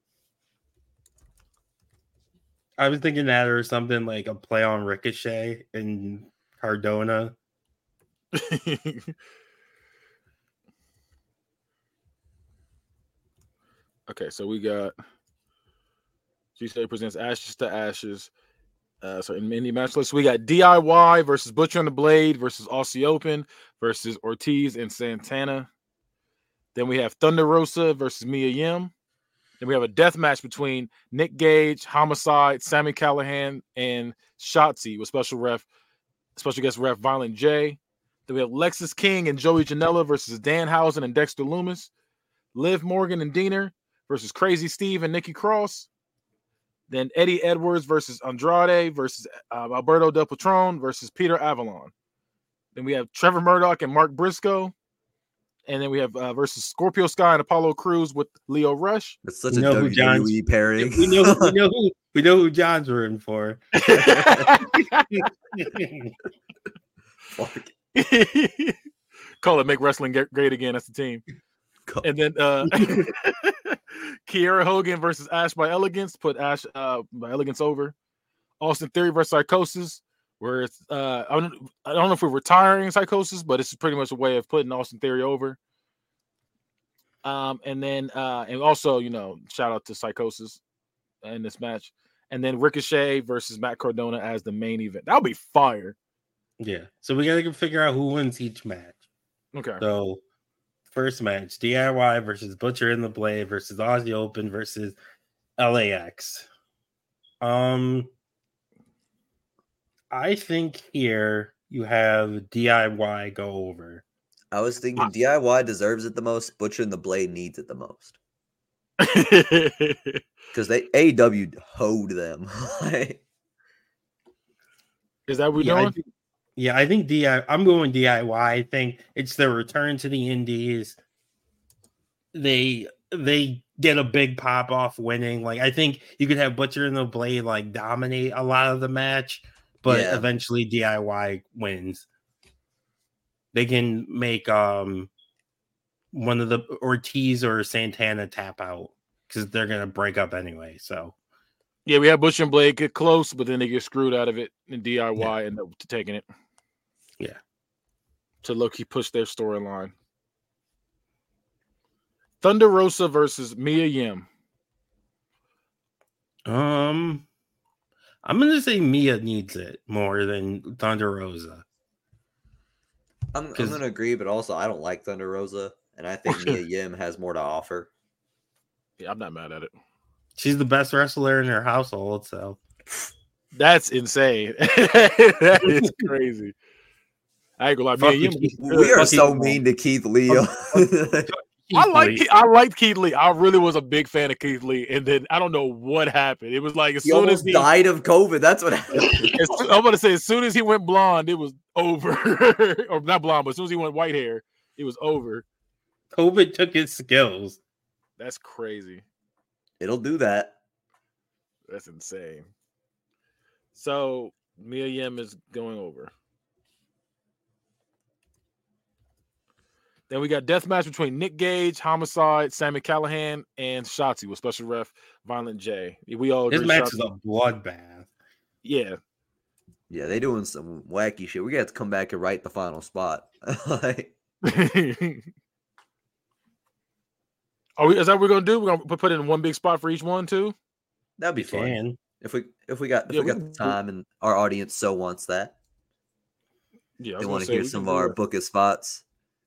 B: I was thinking that or something like a play on Ricochet and Cardona.
C: Okay, so we got G C W presents Ashes to Ashes. Uh, so in mini match list, we got D I Y versus Butcher and the Blade versus Aussie Open versus Ortiz and Santana. Then we have Thunder Rosa versus Mia Yim. Then we have a death match between Nick Gage, Homicide, Sami Callihan, and Shotzi with special ref, special guest ref Violent J. Then we have Lexis King and Joey Janela versus Danhausen and Dexter Loomis. Liv Morgan and Diener versus Crazy Steve and Nikki Cross. Then Eddie Edwards versus Andrade versus uh, Alberto Del Patron versus Peter Avalon. Then we have Trevor Murdoch and Mark Briscoe. And then we have uh, versus Scorpio Sky and Apollo Crews with Leo Rush.
A: It's such we a W W E pairing.
B: We know, we know who we know who John's rooting for.
C: Call it Make Wrestling Great Again. That's the team. Call. And then uh, Kiera Hogan versus Ash by Elegance. Put Ash uh, by Elegance over. Austin Theory versus Psychosis. Where it's uh, I don't I don't know if we're retiring Psychosis, but it's pretty much a way of putting Austin Theory over. Um, and then uh, and also you know shout out to Psychosis in this match, and then Ricochet versus Matt Cardona as the main event. That'll be fire.
B: Yeah. So we gotta figure out who wins each match.
C: Okay.
B: So first match: D I Y versus Butcher and the Blade versus Aussie Open versus L A X. Um. I think here you have D I Y go over.
A: I was thinking ah. D I Y deserves it the most. Butcher and the Blade needs it the most. Because they A E W hoed them.
C: Is that what we're
B: yeah,
C: doing?
B: I think, yeah, I think D I Y. I'm going D I Y. I think it's their return to the Indies. They they get a big pop off winning. Like I think you could have Butcher and the Blade like dominate a lot of the match. But yeah. Eventually D I Y wins. They can make um one of the Ortiz or Santana tap out because they're gonna break up anyway. So
C: yeah, we have Butcher and Blade get close, but then they get screwed out of it, and D I Y yeah. end up taking it.
B: Yeah.
C: To low-key push their storyline. Thunder Rosa versus Mia Yim.
B: Um I'm going to say Mia needs it more than Thunder Rosa.
A: I'm, I'm going to agree, but also I don't like Thunder Rosa, and I think Mia Yim has more to offer.
C: Yeah, I'm not mad at it.
B: She's the best wrestler in her household, so.
C: That's insane. That is crazy. I ain't gonna lie. Mia Yim,
A: we are so mean to Keith Lee.
C: I like I liked Keith Lee. I really was a big fan of Keith Lee, and then I don't know what happened. It was like as
A: he
C: soon as
A: he died of COVID. That's what happened.
C: As, I'm gonna say as soon as he went blonde, it was over. Or not blonde, but as soon as he went white hair, it was over.
B: COVID took his skills.
C: That's crazy.
A: It'll do that.
C: That's insane. So Mia Yim is going over. Then we got death match between Nick Gage, Homicide, Sami Callihan, and Shotzi with special ref Violent J. We all agree.
B: This match
C: Shotzi.
B: is a bloodbath.
C: Yeah.
A: Yeah, they doing some wacky shit. We got to come back and write the final spot. like,
C: Are we, is that what we're gonna do? We're gonna put it in one big spot for each one too.
A: That'd be fun.
B: Can.
A: If we if we got if
C: Yeah,
A: we got
C: we-
A: the time and our audience so wants that.
C: Yeah, I was
A: They
C: gonna
A: want to
C: say,
A: hear
C: we
A: some
C: can
A: of
C: do
A: our
C: that.
A: book of spots.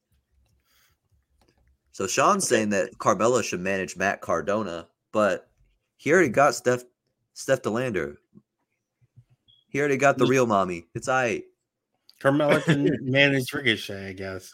A: So Sean's saying that Carmella should manage Matt Cardona, but he already got Steph Steph DeLander. He already got the real mommy. It's all right.
B: Carmella can manage Ricochet, I guess.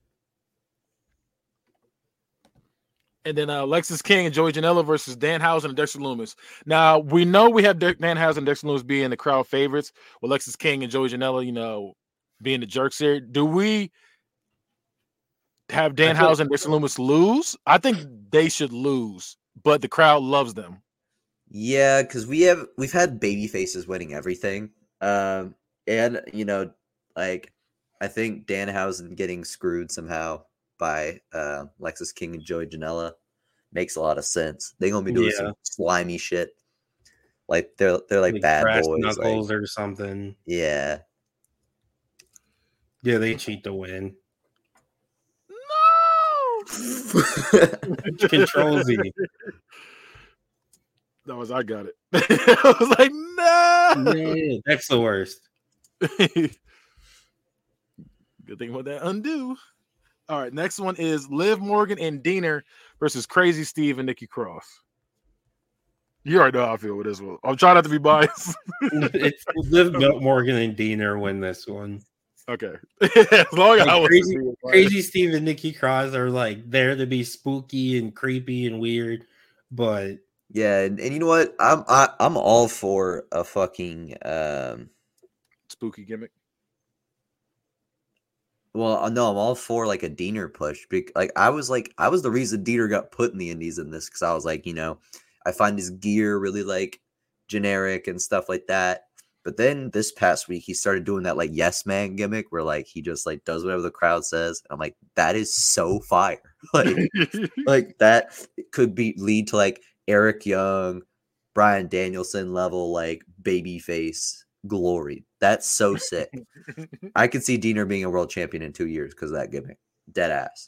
C: And then uh, Lexis King and Joey Janela versus Danhausen and Dexter Loomis. Now, we know we have De- Danhausen and Dexter Loomis being the crowd favorites, with Lexis King and Joey Janela, you know, being the jerks here. Do we have Danhausen and Dexter Loomis lose? I think they should lose, but the crowd loves them.
A: Yeah, because we have we've had baby faces winning everything. Um, and you know, like I think Danhausen getting screwed somehow by uh, Lexis King and Joey Janela makes a lot of sense. They're gonna be doing
B: Yeah.
A: some slimy shit. Like they're they're like,
B: Like
A: bad
B: brass
A: boys.
B: knuckles
A: Like,
B: or something.
A: yeah.
B: Yeah, they cheat to win.
C: No!
B: Control Z.
C: That was I got it. I was like, no.
B: Yeah, that's the worst.
C: Good thing about that undo. All right, next one is Liv Morgan and Diener versus Crazy Steve and Nikki Cross. You already know how I feel with this one. I'm trying not to be biased.
B: It's Liv Morgan and Diener win this one.
C: Okay. As long as
B: Like
C: I was
B: crazy, crazy Steve and Nikki Cross are like there to be spooky and creepy and weird, but
A: Yeah, and, and you know what? I'm I, I'm all for a fucking um
C: spooky gimmick.
A: well, no, I'm all for like a Diener push. Bec- Like I was like I was the reason Diener got put in the Indies in this because I was like, you know, I find his gear really like generic and stuff like that. But then this past week he started doing that like yes man gimmick where like he just like does whatever the crowd says. And I'm like, that is so fire. Like like that could be lead to like Eric Young, Bryan Danielson level like baby face glory. That's so sick. I could see Diener being a world champion in two years because of that gimmick. Dead ass.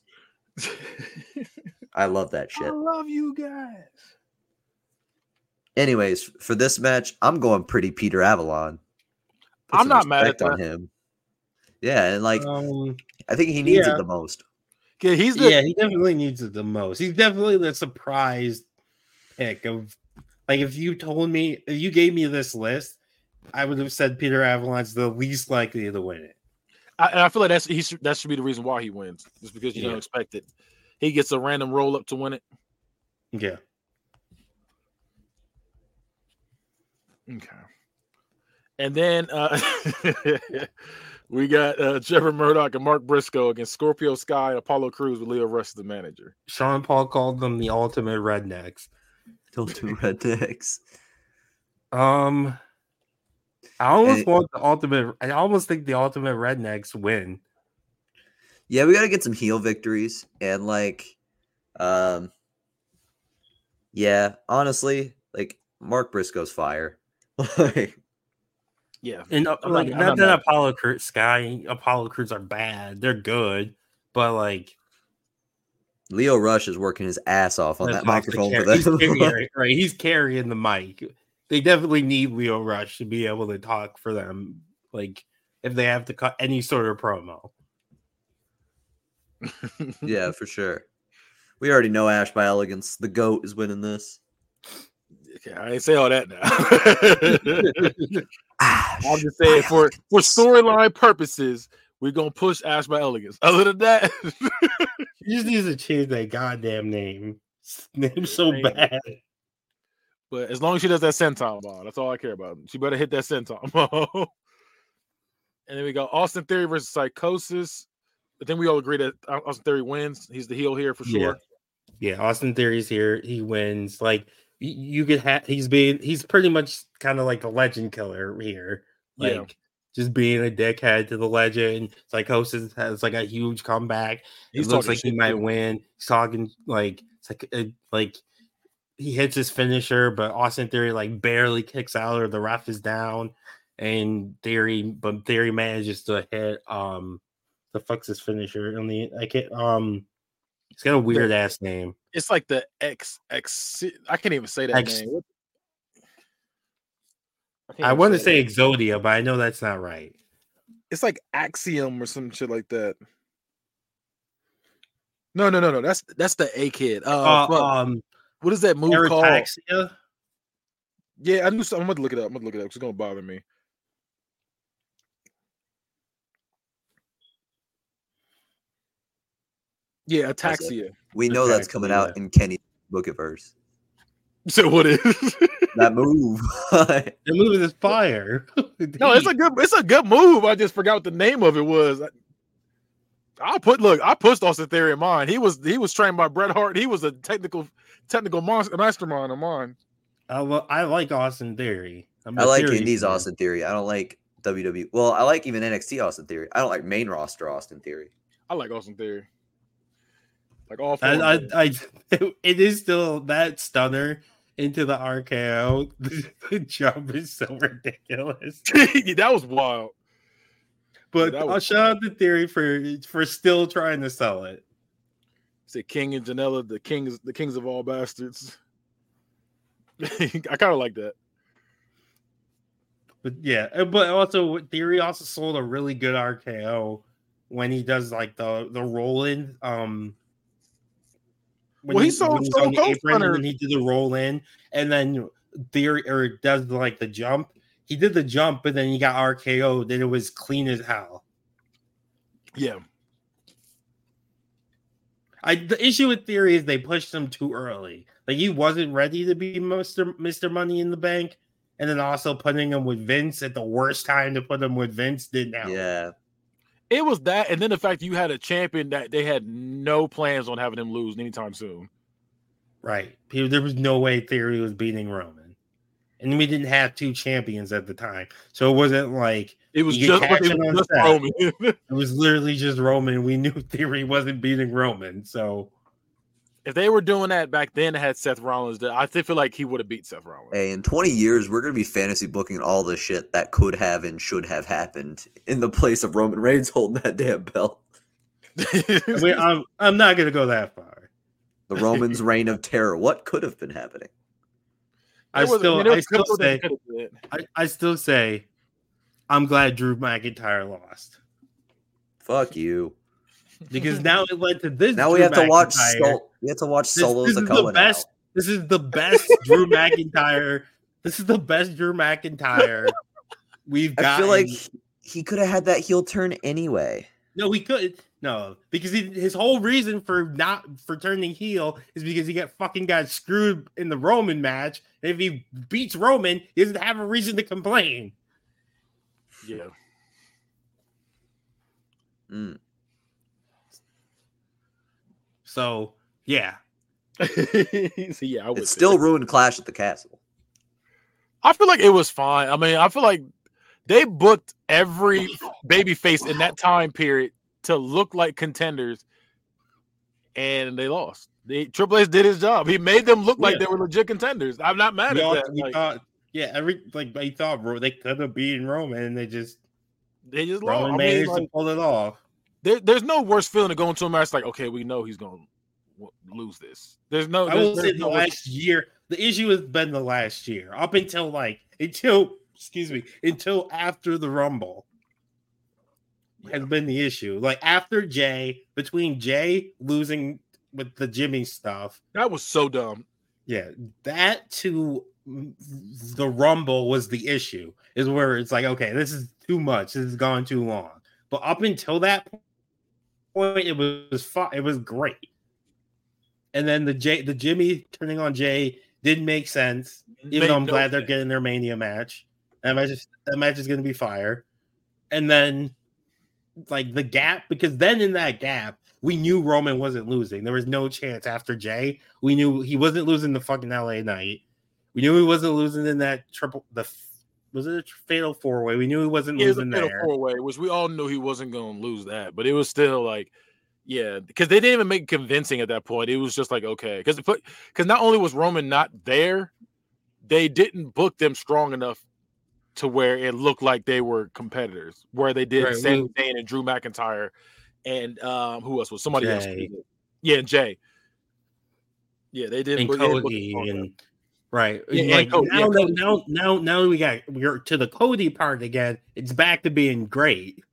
A: I love that
C: I
A: shit.
C: love you guys.
A: Anyways, for this match, I'm going pretty Peter Avalon. Put
C: I'm
A: some
C: not mad at
A: respect on
C: that.
A: him. Yeah, and like
B: um,
A: I think he needs
B: yeah.
A: it the most.
C: Yeah, he's the
B: yeah, he definitely needs it the most. He's definitely the surprise pick of like if you told me if you gave me this list, I would have said Peter Avalon's the least likely to win it.
C: I, and I feel like that's he should, that should be the reason why he wins, just because you
B: Yeah.
C: don't expect it. He gets a random roll up to win it.
B: Yeah.
C: Okay. And then uh, we got uh, Trevor Murdoch and Mark Briscoe against Scorpio Sky and Apollo Crews with Leo Rush as the manager.
B: Sean Paul called them the ultimate rednecks.
A: Don't do rednecks.
B: Um I almost
A: And-
B: want the ultimate I almost think the ultimate rednecks win.
A: Yeah, we gotta get some heel victories and like um yeah, honestly, like Mark Briscoe's fire. Like,
C: Yeah.
B: And uh,
C: I'm
B: like
C: not- I'm
B: not,
C: not
B: that
C: mad.
B: Apollo Crews Sky Apollo Crews are bad. They're good, but like
A: Leo Rush is working his ass off on that
B: that's off the
A: microphone
B: car-
A: for
B: he's
A: them.
B: carrying, right, he's carrying the mic. They definitely need Leo Rush to be able to talk for them. Like if they have to cut any sort of promo.
A: Yeah, for sure. We already know Ash by Elegance. The GOAT is winning this.
C: Okay, I ain't say all that now.
A: Ash
C: I'm just saying
A: by
C: for for
A: Elegance.
C: storyline purposes, we're gonna push Ash by Elegance. Other than that,
B: He just needs to change that goddamn name. Name's so
C: Name.
B: bad.
C: but as long as she does that senton ball, that's all I care about. She better hit that senton ball. And then we got Austin Theory versus Psychosis. I think we all agree that Austin Theory wins. He's the heel here for sure.
B: Yeah, Austin Theory's here. He wins. Like y- you could have. He's being. He's pretty much kind of like the legend killer here. Like
C: Yeah.
B: just being a dickhead to the legend. Psychosis has like a huge comeback. He looks like he might too. win. He's talking like it's like a, like he hits his finisher, but Austin Theory like barely kicks out or the ref is down, and Theory but Theory manages to hit um the fuck's his finisher on the I can't um it's got a weird yeah. ass name.
C: It's like the X X I can't even say that X, name.
B: I, I want to say, say Exodia, but I know that's not right.
C: It's like Axiom or some shit like that. No, no, no, no. That's that's the A kid. Uh, uh um, what is that move Eritaxia? called? Yeah, I knew. Something. I'm gonna look it up. I'm gonna look it up. It's gonna bother me. Yeah, Ataxia.
A: We know Ataxia. That's coming out in Kenny's Bookiverse.
C: So what is
A: that move?
B: The move is fire.
C: No, it's a good. It's a good move. I just forgot what the name of it was. I, I put look. I pushed Austin Theory in mine. He was he was trained by Bret Hart. He was a technical technical monster, mastermind of mine.
B: I I like Austin Theory.
A: I'm I like Indies fan. Austin Theory. I don't like W W E. Well, I like even N X T Austin Theory. I don't like main roster Austin Theory.
C: I like Austin Theory. Like all four
B: I, I, I, it is still that stunner into the R K O. The jump is so ridiculous.
C: Yeah, that was wild.
B: But yeah, I'll shout out to Theory for for still trying to sell it.
C: Say King and Janela, the kings, the kings of all bastards. I kind of like that.
B: But yeah, but also Theory also sold a really good R K O when he does like the the roll in. Um, When
C: well, he,
B: he
C: saw
B: when on the apron and he did the roll in, and then Theory or does like the jump. He did the jump, but then he got R K O'd. Then it was clean as hell.
C: Yeah.
B: I the issue with Theory is they pushed him too early. Like he wasn't ready to be Mister Mister Money in the Bank, and then also putting him with Vince at the worst time to put him with Vince didn't help.
A: Yeah.
C: It was that, and then the fact that you had a champion that they had no plans on having him lose anytime soon.
B: Right. There was no way Theory was beating Roman. And we didn't have two champions at the time. So it wasn't like
C: it was just, it was just Roman.
B: It was literally just Roman. We knew Theory wasn't beating Roman. So
C: if they were doing that back then, it had Seth Rollins. I feel like he would have beat Seth Rollins.
A: Hey, in twenty years, we're going to be fantasy booking all the shit that could have and should have happened in the place of Roman Reigns holding that damn belt.
B: I mean, I'm, I'm not going to go that far.
A: The Roman's reign of terror. What could have been happening?
B: I still, I, mean, I still say, I, I still say, I'm glad Drew McIntyre lost.
A: Fuck you.
B: Because now it led to this.
A: Now Drew we have McIntyre. to watch. Sol- we have to watch solos.
B: This, this is the best. Out. This is the best Drew McIntyre. This is the best Drew McIntyre we've got.
A: I feel like he, he could have had that heel turn anyway.
B: No, he could. No, because he, his whole reason for not for turning heel is because he got fucking got screwed in the Roman match. And if he beats Roman, he doesn't have a reason to complain.
C: Yeah.
A: Mm.
B: So yeah,
C: so, yeah, I would
A: it still ruined Clash at the Castle.
C: I feel like it was fine. I mean, I feel like they booked every babyface in that time period to look like contenders, and they lost. The Triple H did his job. He made them look like yeah. they were legit contenders. I'm not mad
B: we
C: at
B: all,
C: that.
B: We
C: like,
B: thought, yeah, every like they thought bro, they could have beaten Roman, and they just
C: they just
B: Roman
C: lost.
B: managed
C: I mean, like,
B: to pull it off.
C: There, there's no worse feeling to go into a match like, okay, we know he's going to lose this. There's no.
B: I will
C: there's,
B: say
C: there's
B: the
C: no
B: last worse. year, the issue has been the last year up until like until excuse me until after the Rumble. Yeah. Has been the issue. Like after Jay, between Jay losing with the Jimmy stuff,
C: that was so dumb.
B: Yeah, that to the Rumble was the issue. Is where it's like, okay, this is too much. This has gone too long. But up until that point, it was fun. It was great. And then the Jay, the Jimmy turning on Jay didn't make sense. Even Made though I'm no glad sense. They're getting their Mania match. That match is that match is going to be fire. And then, like the gap, because then in that gap, we knew Roman wasn't losing. There was no chance after Jay. We knew he wasn't losing the fucking L A Knight. We knew he wasn't losing in that triple the was it a fatal four way? We knew he wasn't
C: yeah,
B: losing
C: it was a fatal
B: there.
C: four way, which we all knew he wasn't going to lose that, but it was still like, yeah, because they didn't even make it convincing at that point. It was just like, okay, because because not only was Roman not there, they didn't book them strong enough to where it looked like they were competitors, where they did right, Sami Zayn and Drew McIntyre, and um, who else was somebody Jay. else? Yeah, and Jay. Yeah, they did.
B: And
C: book,
B: Cody and right.
C: Yeah,
B: like
C: Cody,
B: now,
C: yeah,
B: now, now, now we got we're to the Cody part again. It's back to being great.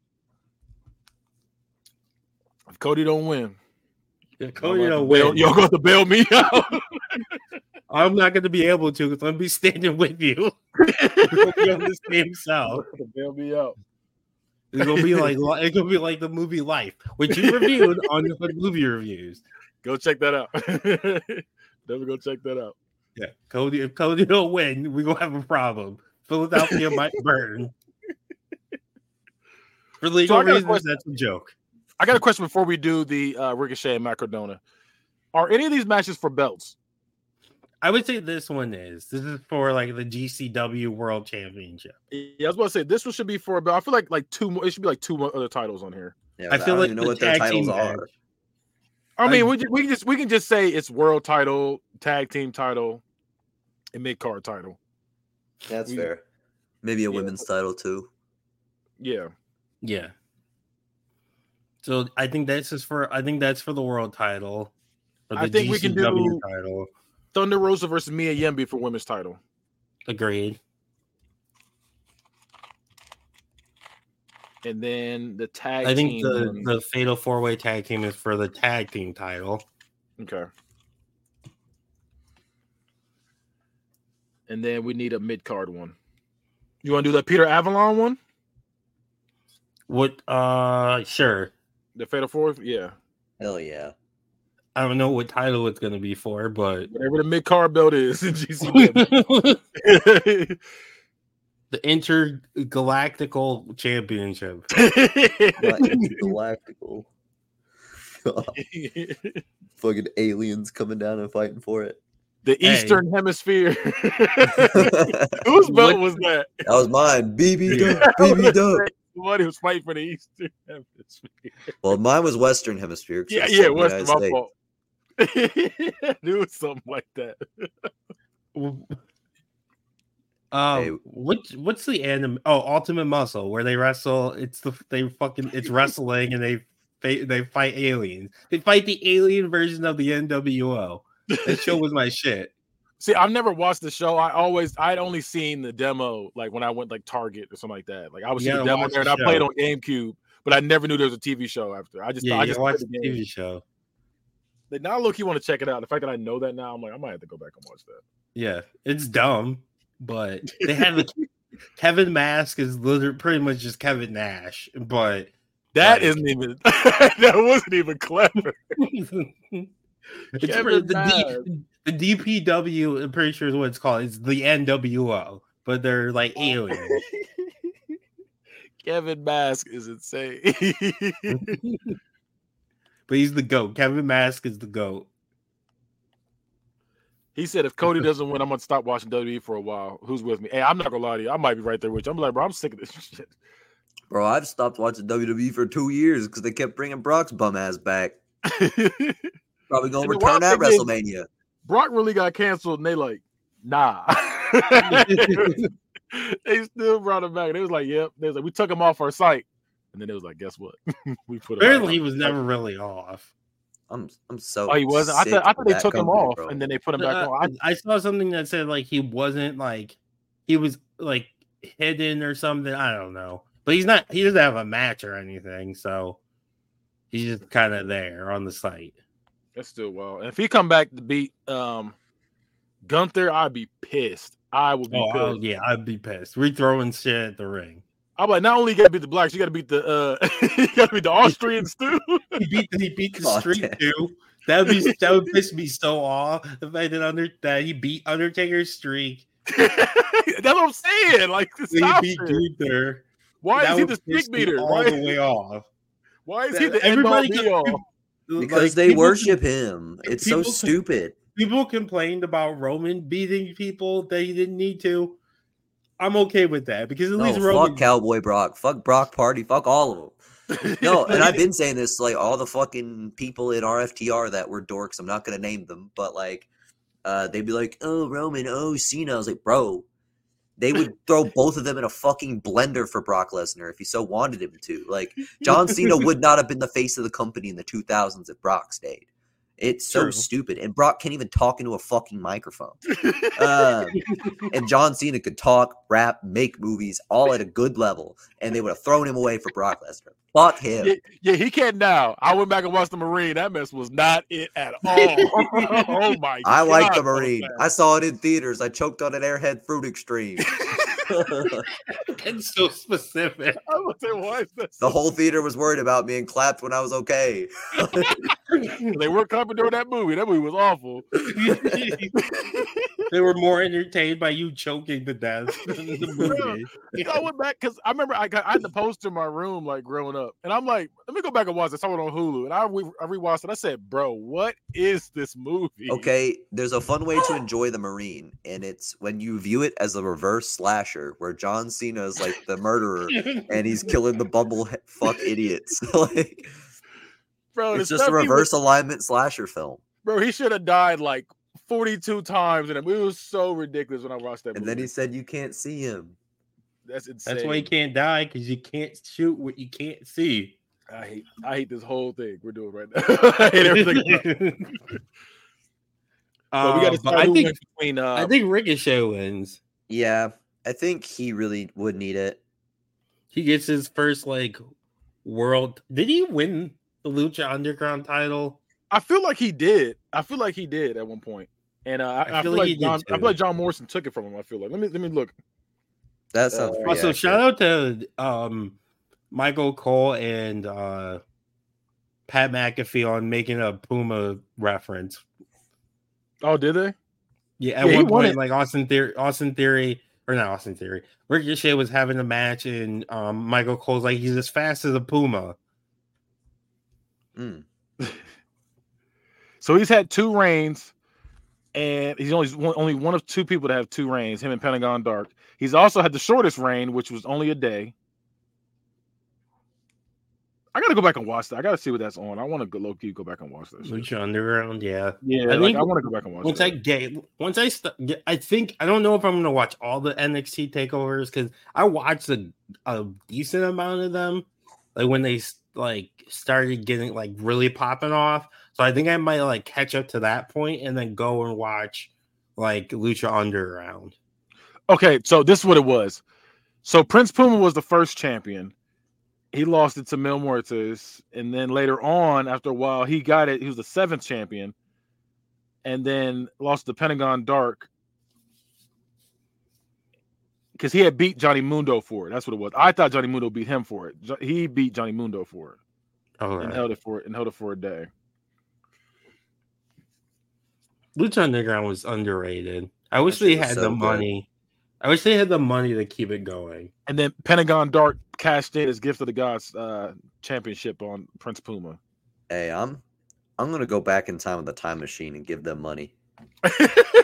C: If Cody don't win,
B: if Cody don't win,
C: you're going to bail me out.
B: I'm not going to be able to because I'm going to be standing with you. We'll be on the same cell.
C: Bail me out.
B: It's going to be like it's going to be like the movie Life, which you reviewed on the movie reviews.
C: Go check that out. Never go check that out.
B: Yeah, Cody. If Cody don't win, we're going to have a problem. Philadelphia might burn. For legal so reasons, that's a joke.
C: I got a question before we do the uh, Ricochet and Matt Cardona. Are any of these matches for belts?
B: I would say this one is. This is for like the G C W World Championship.
C: Yeah, I was about to say this one should be for a belt. I feel like like two more. It should be like two more other titles on here.
A: Yeah,
B: I feel
A: I
B: like
A: don't even know what their titles are.
C: Match. I mean, I, we we can just we can just say it's world title, tag team title, and mid card title.
A: That's we, fair. Maybe a yeah. women's title too.
C: Yeah.
B: Yeah. So I think this is for I think that's for the world title.
C: For the I think G C W we can do title. Thunder Rosa versus Mia Yim for women's title.
B: Agreed.
C: And then the tag
B: I think
C: team
B: the,
C: and...
B: the Fatal Four Way Tag Team is for the tag team title.
C: Okay. And then we need a mid card one. You want to do that Peter Avalon one?
B: What? Uh, sure.
C: The Fatal Four, yeah.
A: Hell yeah.
B: I don't know what title it's going to be for, but
C: whatever the mid card belt is in G C W.
B: The Intergalactical Championship.
A: Intergalactical. Fucking aliens coming down and fighting for it.
C: The hey. Eastern Hemisphere. Whose belt was that?
A: That was mine. B B Dub. B B Dub.
C: Somebody was fighting for the Eastern Hemisphere.
A: Well, mine was Western Hemisphere.
C: Yeah, yeah, Western. My States. Fault. I knew it was something like that.
B: Um, hey. what what's the anime? Oh, Ultimate Muscle, where they wrestle. It's the they fucking it's wrestling, and they they, they fight aliens. They fight the alien version of the N W O. That show was my shit.
C: See, I've never watched the show. I always I'd only seen the demo, like when I went like Target or something like that. Like I was seeing the demo there, and I played on GameCube, but I never knew there was a T V show after. I just
B: yeah,
C: I just
B: watched the T V show.
C: But now look, you want to check it out. The fact that I know that now, I'm like, I might have to go back and watch that.
B: Yeah, it's dumb. But they had the Kevin Mask is literally pretty much just Kevin Nash, but
C: that like, isn't even that wasn't even clever.
B: It's pretty, the, D, the D P W, I'm pretty sure is what it's called. It's the N W O, but they're like aliens.
C: Kevin Mask is insane.
B: But he's the GOAT. Kevin Mask is the GOAT.
C: He said, if Cody doesn't win, I'm going to stop watching W W E for a while. Who's with me? Hey, I'm not going to lie to you. I might be right there with you. I'm like, bro, I'm sick of this shit.
A: Bro, I've stopped watching W W E for two years because they kept bringing Brock's bum ass back. Probably going to return at WrestleMania.
C: Is, Brock really got canceled, and they like, nah. They still brought him back. They was like, yep. They was like, we took him off our site. And then it was like, guess what? We put him
B: Apparently, he was never really off.
A: I'm I'm so.
C: Oh, he wasn't. I thought I thought they took company, him off bro. And then they put him back
B: uh,
C: on.
B: I, I saw something that said like he wasn't like he was like hidden or something. I don't know, but he's not. He doesn't have a match or anything, so he's just kind of there on the site.
C: That's still wild. And if he come back to beat um Gunther, I'd be pissed. I would be
B: oh,
C: pissed.
B: Oh, yeah, I'd be pissed. We're throwing shit at the ring.
C: I'm like, not only you gotta beat the blacks, you gotta beat the uh you gotta beat the Austrians too.
B: he beat he beat the oh, streak damn. too. That would be that would piss me so off. The fact that under that he beat Undertaker's streak.
C: That's what I'm saying. Like
B: he beat Gunther.
C: Why that is he the streak beater?
B: All
C: right?
B: the way off.
C: Why is he the everybody end all be all?
A: Because like, they worship him. It's so stupid.
B: People complained about Roman beating people that he didn't need to. I'm okay with that because at
A: no,
B: least
A: fuck
B: Roman.
A: Cowboy Brock, fuck Brock Party, fuck all of them. No, and I've been saying this like all the fucking people in R F T R that were dorks. I'm not gonna name them, but like, uh, they'd be like, "Oh, Roman, oh, Cena." I was like, bro, they would throw both of them in a fucking blender for Brock Lesnar if he so wanted him to. Like, John Cena would not have been the face of the company in the two thousands if Brock stayed. It's so True. stupid. And Brock can't even talk into a fucking microphone. um, and John Cena could talk, rap, make movies, all at a good level. And they would have thrown him away for Brock Lesnar. Fuck him.
C: Yeah, yeah, he can't now. I went back and watched the Marine. That mess was not it at all. Oh, my God.
A: I like the Marine. I saw it in theaters. I choked on an Airhead Fruit Extreme.
B: It's so specific.
C: I was like, why is that so
A: the whole theater was worried about me and clapped when I was okay.
C: They weren't clapping during that movie. That movie was awful.
B: They were more entertained by you choking to death than the movie.
C: Yeah. I went back because I remember I, got, I had the poster in my room like growing up, and I'm like, let me go back and watch it. I saw it on Hulu, and I, re- I rewatched it. I said, bro, what is this movie?
A: Okay, there's a fun way to enjoy the Marine, and it's when you view it as a reverse slasher, where John Cena is like the murderer, and he's killing the bumble fuck idiots. Like,
C: bro,
A: it's just a reverse was, alignment slasher film.
C: Bro, he should have died like forty-two times, and it was so ridiculous when I watched that movie.
A: And then he said, "You can't see him."
C: That's insane.
B: That's why you can't die, because you can't shoot what you can't see.
C: I hate, I hate this whole thing we're doing right now. I hate everything.
B: uh, we got to. I think between. Uh, I think Ricochet wins.
A: Yeah, I think he really would need it.
B: He gets his first like world. Did he win the Lucha Underground title?
C: I feel like he did. I feel like he did at one point. And uh, I, I, feel I feel like, like John, I feel like John Morrison took it from him. I feel like. Let me let me look.
A: That sounds.
B: Uh, also, shout out to um, Michael Cole and uh, Pat McAfee on making a Puma reference.
C: Oh, did they?
B: Yeah, at yeah, one point, like Austin Theory, Austin Theory, or not Austin Theory, Ricochet was having a match, and um, Michael Cole's like, he's as fast as a Puma.
A: Mm.
C: So he's had two reigns, and he's only one, only one of two people to have two reigns, him and Pentagon Dark. He's also had the shortest reign, which was only a day. I gotta go back and watch that. I gotta see what that's on. I want to go low key go back and watch that.
B: Lucha Underground, yeah,
C: yeah. I, like, think I want to go back and watch.
B: Once
C: that.
B: I get, once I, st- I think I don't know if I'm gonna watch all the N X T takeovers because I watched a, a decent amount of them, like when they like started getting like really popping off. So I think I might like catch up to that point and then go and watch like Lucha Underground.
C: Okay, so this is what it was. So Prince Puma was the first champion. He lost it to Mil Muertes, and then later on, after a while, he got it. He was the seventh champion, and then lost to Pentagon Dark because he had beat Johnny Mundo for it. That's what it was. I thought Johnny Mundo beat him for it. He beat Johnny Mundo for it,
B: All right.
C: and held it for it and held it for a day.
B: Lucha Underground was underrated. I wish they had so the good. money. I wish they had the money to keep it going.
C: And then Pentagon Dark cashed in his Gift of the Gods uh, championship on Prince Puma.
A: Hey, I'm I'm gonna go back in time with the time machine and give them money.
C: Yeah,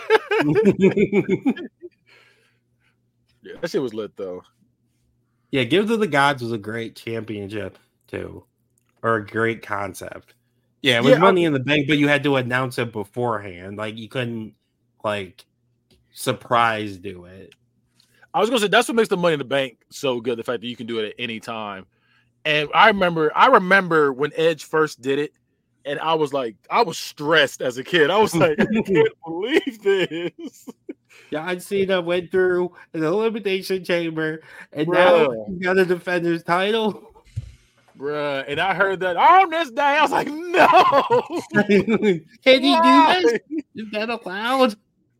C: that shit was lit though.
B: Yeah, Gift of the Gods was a great championship too, or a great concept. Yeah, it was yeah, Money I, in the Bank, but you had to announce it beforehand. Like you couldn't like surprise do it.
C: I was gonna say that's what makes the Money in the Bank so good. The fact that you can do it at any time. And I remember, I remember when Edge first did it, and I was like, I was stressed as a kid. I was like, I can't believe this.
B: John Cena went through an elimination chamber, and Bruh. now he got to defend his title.
C: Bruh, and I heard that on this day, I was like, no.
B: Can he do this? Is that allowed?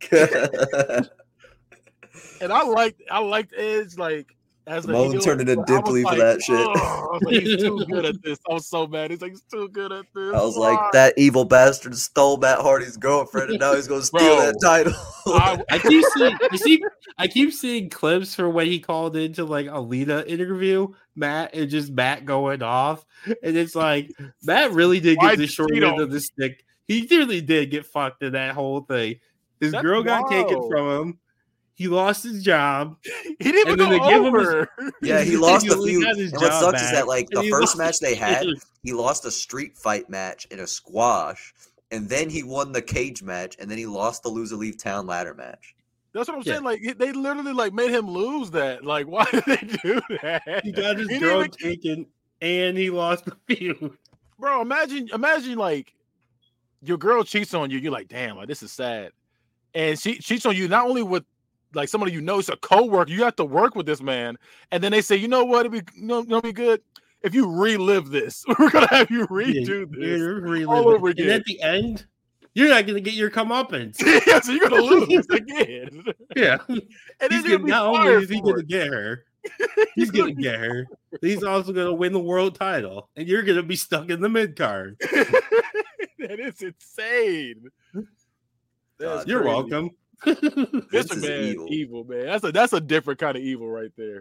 C: And I liked, I liked Edge like as the
A: Moan turned into Dipley for like, that shit.
C: Oh, I was like, he's too good at this. I was so mad. He's like, he's too good at this.
A: I was Why? like, that evil bastard stole Matt Hardy's girlfriend, and now he's gonna steal Bro, that title.
B: I, I keep seeing, I see, I keep seeing clips for when he called into like a Lita interview, Matt, and just Matt going off, and it's like Matt really did get the short end of the stick. He really did get fucked in that whole thing. His That's girl got wild. taken from him. He lost his job.
C: He didn't even go over.
A: His, yeah, he lost a few.
B: And
A: what sucks
B: back,
A: is that like the first match they had, he lost a street fight match in a squash, and then he won the cage match, and then he lost the loser leave town ladder match.
C: That's what I'm saying. Yeah. Like they literally like made him lose that. Like, why did they do that?
B: He got his he girl even... taken, and he lost the feud.
C: Bro, imagine, imagine like your girl cheats on you. You're like, damn, like this is sad, and she cheats on you not only with like somebody you know, it's a coworker. You have to work with this man, and then they say, you know what, it'd be you know, it'll be good if you relive this. We're gonna have you redo yeah, this relive all over again.
B: And at the end, you're not gonna get your comeuppance.
C: Yeah, so you're gonna lose again.
B: Yeah,
C: and then
B: he's gonna, not only is he gonna get her, he's gonna get her. He's also gonna win the world title, and you're gonna be stuck in the mid card.
C: That is insane.
B: That's you're crazy. Welcome.
C: This man evil. evil, man. That's a that's a different kind of evil right there.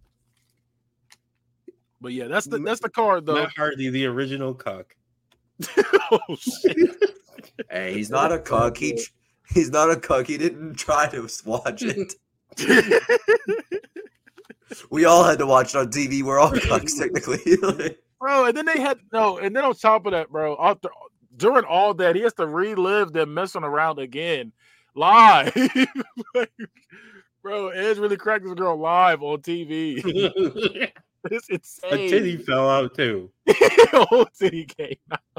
C: But yeah, that's the that's the card though.
B: Matt Hardy, the original cuck.
C: Oh shit!
A: Hey, he's not a cuck. He he's not a cuck. He didn't try to watch it. We all had to watch it on T V. We're all cucks technically,
C: bro. And then they had no, and then on top of that, bro, after, during all that, he has to relive them messing around again. Live, like, bro. Edge really cracked this girl live on T V. It's insane.
B: A titty fell out too.
C: Whole titty came out.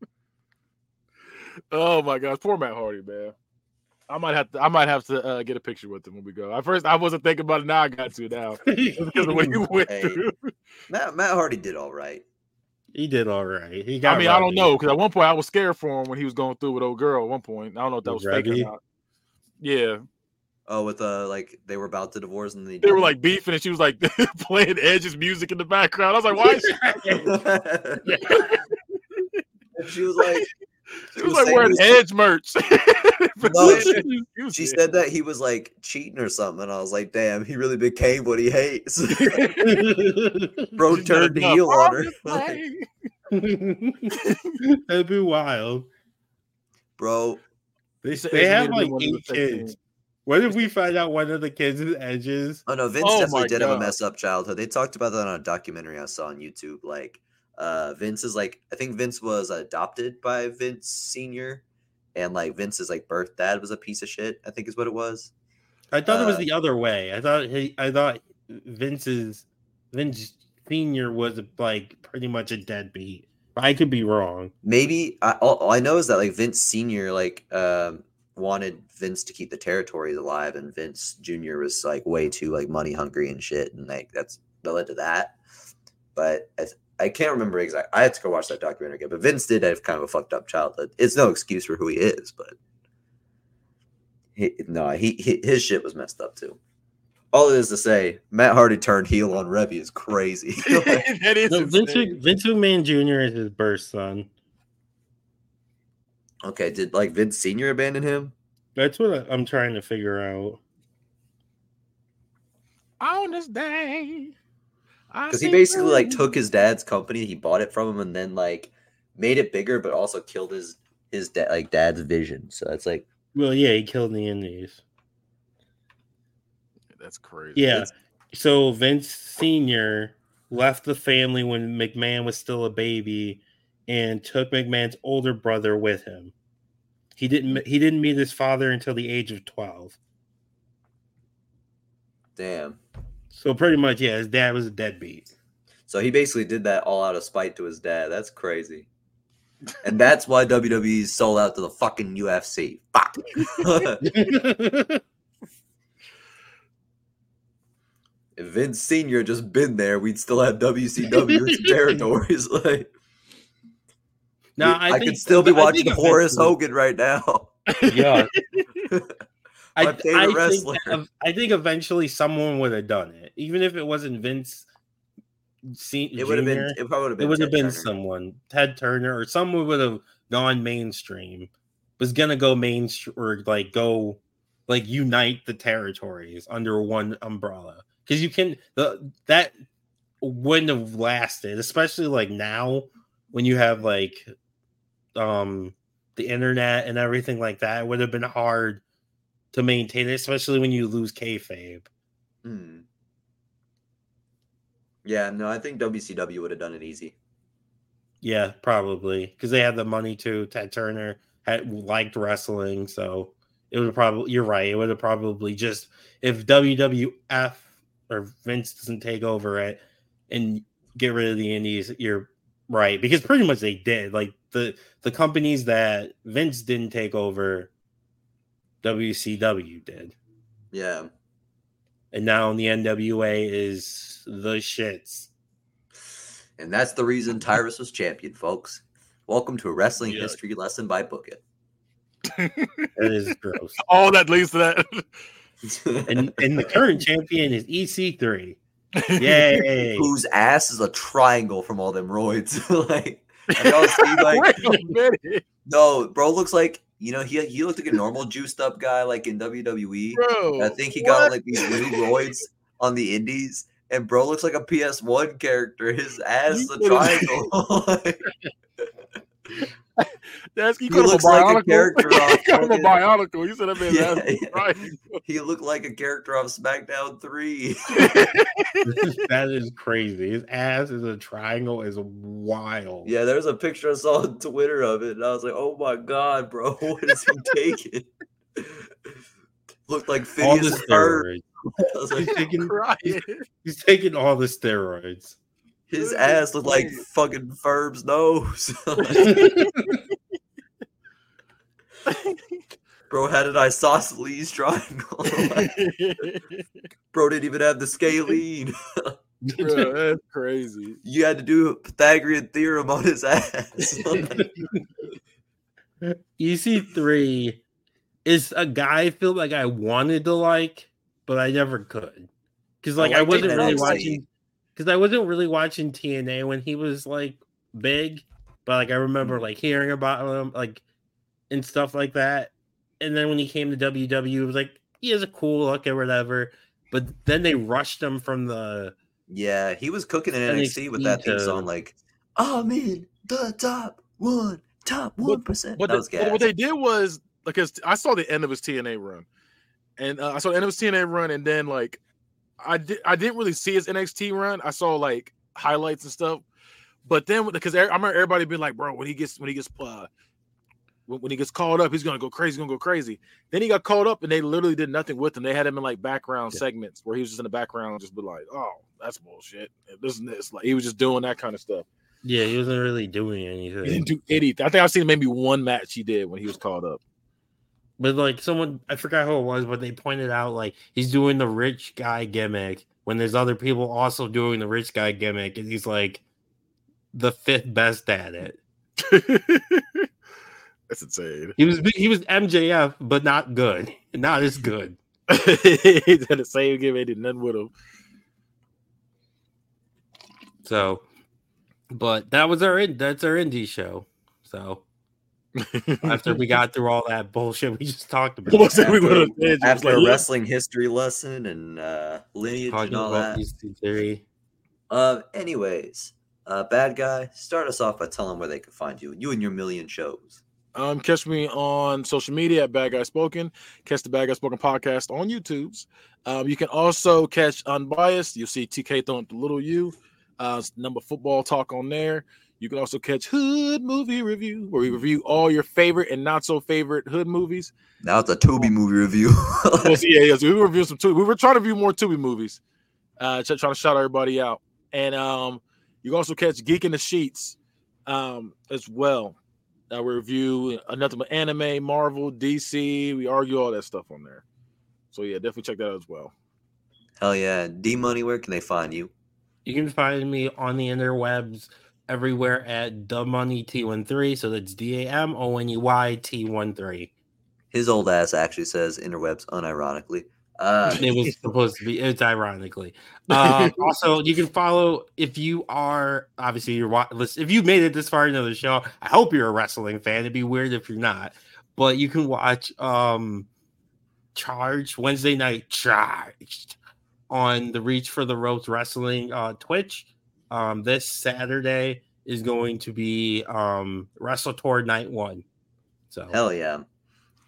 C: Oh my gosh, poor Matt Hardy, man. I might have to. I might have to uh, get a picture with him when we go. At first, I wasn't thinking about it. Now I got to now because of what you went
A: hey,
C: through.
A: Matt Matt Hardy did all right.
B: He did all right. He got.
C: I mean, I don't know because at one point I was scared for him when he was going through with old girl. At one point, I don't know if that was fake or not. Yeah.
A: Oh, with uh, like they were about to divorce and they,
C: they were like beefing, and she was like playing Edge's music in the background. I was like, why? Is
A: she-? she was like,
C: she, she was, was like wearing was... Edge merch.
A: No, she, she said that he was like cheating or something. And I was like, damn, he really became what he hates. Bro She's turned heel on her.
B: That'd be wild,
A: bro.
B: They, they have like eight kids. What if we find out one of the kids is Edge's?
A: Oh no, Vince oh definitely did God. have a messed up childhood. They talked about that on a documentary I saw on YouTube. Like, uh, Vince is like, I think Vince was adopted by Vince Senior, and like Vince's like birth dad was a piece of shit. I think is what it was.
B: I thought uh, it was the other way. I thought he, I thought Vince's Vince Senior was like pretty much a deadbeat. I could be wrong.
A: Maybe I, all, all I know is that like Vince Senior like um, wanted Vince to keep the territories alive, and Vince Junior was like way too like money hungry and shit, and like that's that led to that. But I, I can't remember exactly. I had to go watch that documentary again. But Vince did have kind of a fucked up childhood. It's no excuse for who he is, but he, no, he, he his shit was messed up too. All it is to say, Matt Hardy turned heel on Reby is crazy.
C: That is
B: no, Vince, Vince McMahon Junior is his birth son.
A: Okay, did like Vince Senior abandon him?
B: That's what I'm trying to figure out.
C: On this day,
A: because he basically like took his dad's company, he bought it from him, and then like made it bigger, but also killed his his dad like dad's vision. So it's like,
B: well, yeah, he killed the Indies.
C: That's crazy.
B: Yeah.
C: That's...
B: So Vince Senior left the family when McMahon was still a baby and took McMahon's older brother with him. He didn't he didn't meet his father until the age of twelve.
A: Damn.
B: So pretty much, yeah, his dad was a deadbeat.
A: So he basically did that all out of spite to his dad. That's crazy. And that's why W W E sold out to the fucking U F C. Fuck. If Vince Senior just been there, we'd still have W C W in some territories. Like,
B: now, I,
A: I
B: think,
A: could still be watching Horace Hogan right now.
B: Yeah.
A: My
B: I,
A: favorite
B: I
A: wrestler.
B: Think, I think eventually someone would have done it, even if it wasn't Vince. C-
A: it would have been. It probably would have been.
B: It would have been
A: Turner.
B: someone, Ted Turner, or someone would have gone mainstream. Was gonna go mainstream or like go, like unite the territories under one umbrella. Because you can the that wouldn't have lasted, especially like now when you have like um the internet and everything like that. It would have been hard to maintain it, especially when you lose kayfabe.
A: Hmm. Yeah, no, I think W C W would have done it easy.
B: Yeah, probably because they had the money too. Ted Turner had liked wrestling, so it would probably. You're right. It would have probably just if W W F or Vince doesn't take over it and get rid of the indies. You're right because pretty much they did. Like the the companies that Vince didn't take over, W C W did.
A: Yeah.
B: And now the N W A is the shits.
A: And that's the reason Tyrus was champion, folks. Welcome to a wrestling
C: Yeah.
A: history lesson by Book It.
B: That is gross.
C: All that leads to that.
B: and, and the current champion is E C three. Yay.
A: Whose ass is a triangle from all them roids. like, have y'all seen, like,
C: Wait a minute.
A: no, bro looks like, you know, he he looked like a normal juiced up guy like in W W E.
C: Bro,
A: I think he
C: what?
A: got like these new roids on the indies. And bro looks like a P S one character. His ass is a triangle.
C: That's, you
A: he
C: call him
A: looks
C: a
A: like a
C: bionicle?
A: character off.
C: You call him a
A: fucking-
C: bionicle. You said that man
A: Yeah,
C: ass
A: yeah.
C: right.
A: He looked like a character off SmackDown three.
B: That is crazy. His ass is a triangle is wild.
A: Yeah, there's a picture I saw on Twitter of it, and I was like, "Oh my god, bro, what is he taking?" Looked like
B: All the
A: Phineas Bird.
B: steroids.
A: I was
B: He's
A: like,
B: taking,
C: Crying.
B: he's taking all the steroids.
A: his ass looked like fucking Ferb's nose. Bro had an isosceles triangle. Bro didn't even have the scalene.
C: Bro, that's crazy.
A: You had to do a Pythagorean theorem on his ass.
B: E C three is a guy I feel like I wanted to like, but I never could. Because like I,
A: liked
B: wasn't
A: it
B: really
A: in N X T.
B: watching because I wasn't really watching T N A when he was like big, but like I remember like hearing about him like and stuff like that. And then when he came to W W E, it was like he has a cool look or whatever. But then they rushed him from the
A: Yeah, he was cooking in N X T with
B: N
A: that
B: X T
A: theme
B: to-
A: song, like, I'm in the top one, top one percent.
C: What,
A: That
C: the-
A: was
C: what,
A: gas.
C: what they did was because I saw the end of his T N A run, and uh, I saw the end of his T N A run, and then like I did, I didn't really see his N X T run. I saw like highlights and stuff, but then because I remember everybody being like, "Bro, when he gets when he gets uh, when, when he gets called up, he's gonna go crazy, he's gonna go crazy." Then he got called up, and they literally did nothing with him. They had him in like background
B: Yeah.
C: segments where he was just in the background, just be like, "Oh, that's bullshit." This and this, like he was just doing that kind of stuff.
B: yeah, he wasn't really doing anything.
C: He didn't do anything. I think I've seen maybe one match he did when he was called up.
B: But like someone, I forgot who it was, but they pointed out like he's doing the rich guy gimmick when there's other people also doing the rich guy gimmick, and he's like the fifth best at it.
C: That's insane.
B: He was he was M J F, but not good, not as good.
C: He did the same game. They did nothing with him.
B: So, but that was our in, that's our indie show. So after we got through all that bullshit we just talked about,
C: What was it we
A: After-
C: would've said? Just
A: After
C: like,
A: a
C: yeah.
A: wrestling history lesson and uh, lineage
B: talking
A: and all
B: about
A: that.
B: these two theory.
A: Uh, anyways, uh, bad guy, start us off by telling where they can find you. You and your million shows.
C: Um, catch me on social media at Bad Guy Spoken. Catch the Bad Guy Spoken podcast on YouTube's. Um, you can also catch Unbiased. You'll see T K throwing up the little U. Uh, number football talk on there. You can also catch Hood Movie Review, where we review all your favorite and not so favorite Hood movies.
A: Now it's a Tubi movie review.
C: Well, see, yeah, yeah, so we review some Tubi. We were trying to review more Tubi movies. Uh, trying to shout everybody out. And um, you can also catch Geek in the Sheets um, as well. Uh, we review uh, nothing but anime, Marvel, D C. We argue all that stuff on there. So yeah, definitely check that out as well.
A: Hell yeah. D Money, where can they find you?
B: You can find me on the interwebs everywhere at the money T thirteen. So that's D A M O N E Y T thirteen.
A: His old ass actually says interwebs unironically. Uh,
B: It was supposed to be. It's ironically. Um, also, you can follow if you are obviously you're wa- listen, if you made it this far into the show. I hope you're a wrestling fan. It'd be weird if you're not. But you can watch um, Charge Wednesday Night Charged on the Reach for the Ropes Wrestling uh, Twitch. Um, this Saturday is going to be um, Wrestle Tour Night One. So
A: Hell yeah.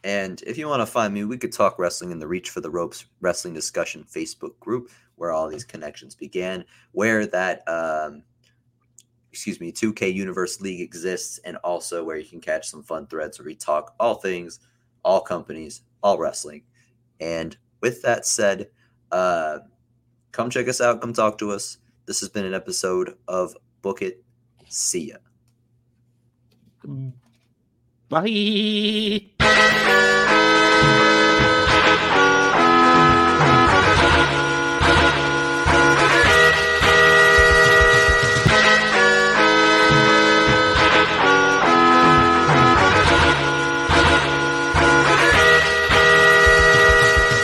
A: And if you want to find me, we could talk wrestling in the Reach for the Ropes Wrestling Discussion Facebook group, where all these connections began, where that, um, excuse me, two K Universe League exists, and also where you can catch some fun threads where we talk all things, all companies, all wrestling. And with that said, uh, come check us out. Come talk to us. This has been an episode of Book It. See ya.
B: Bye.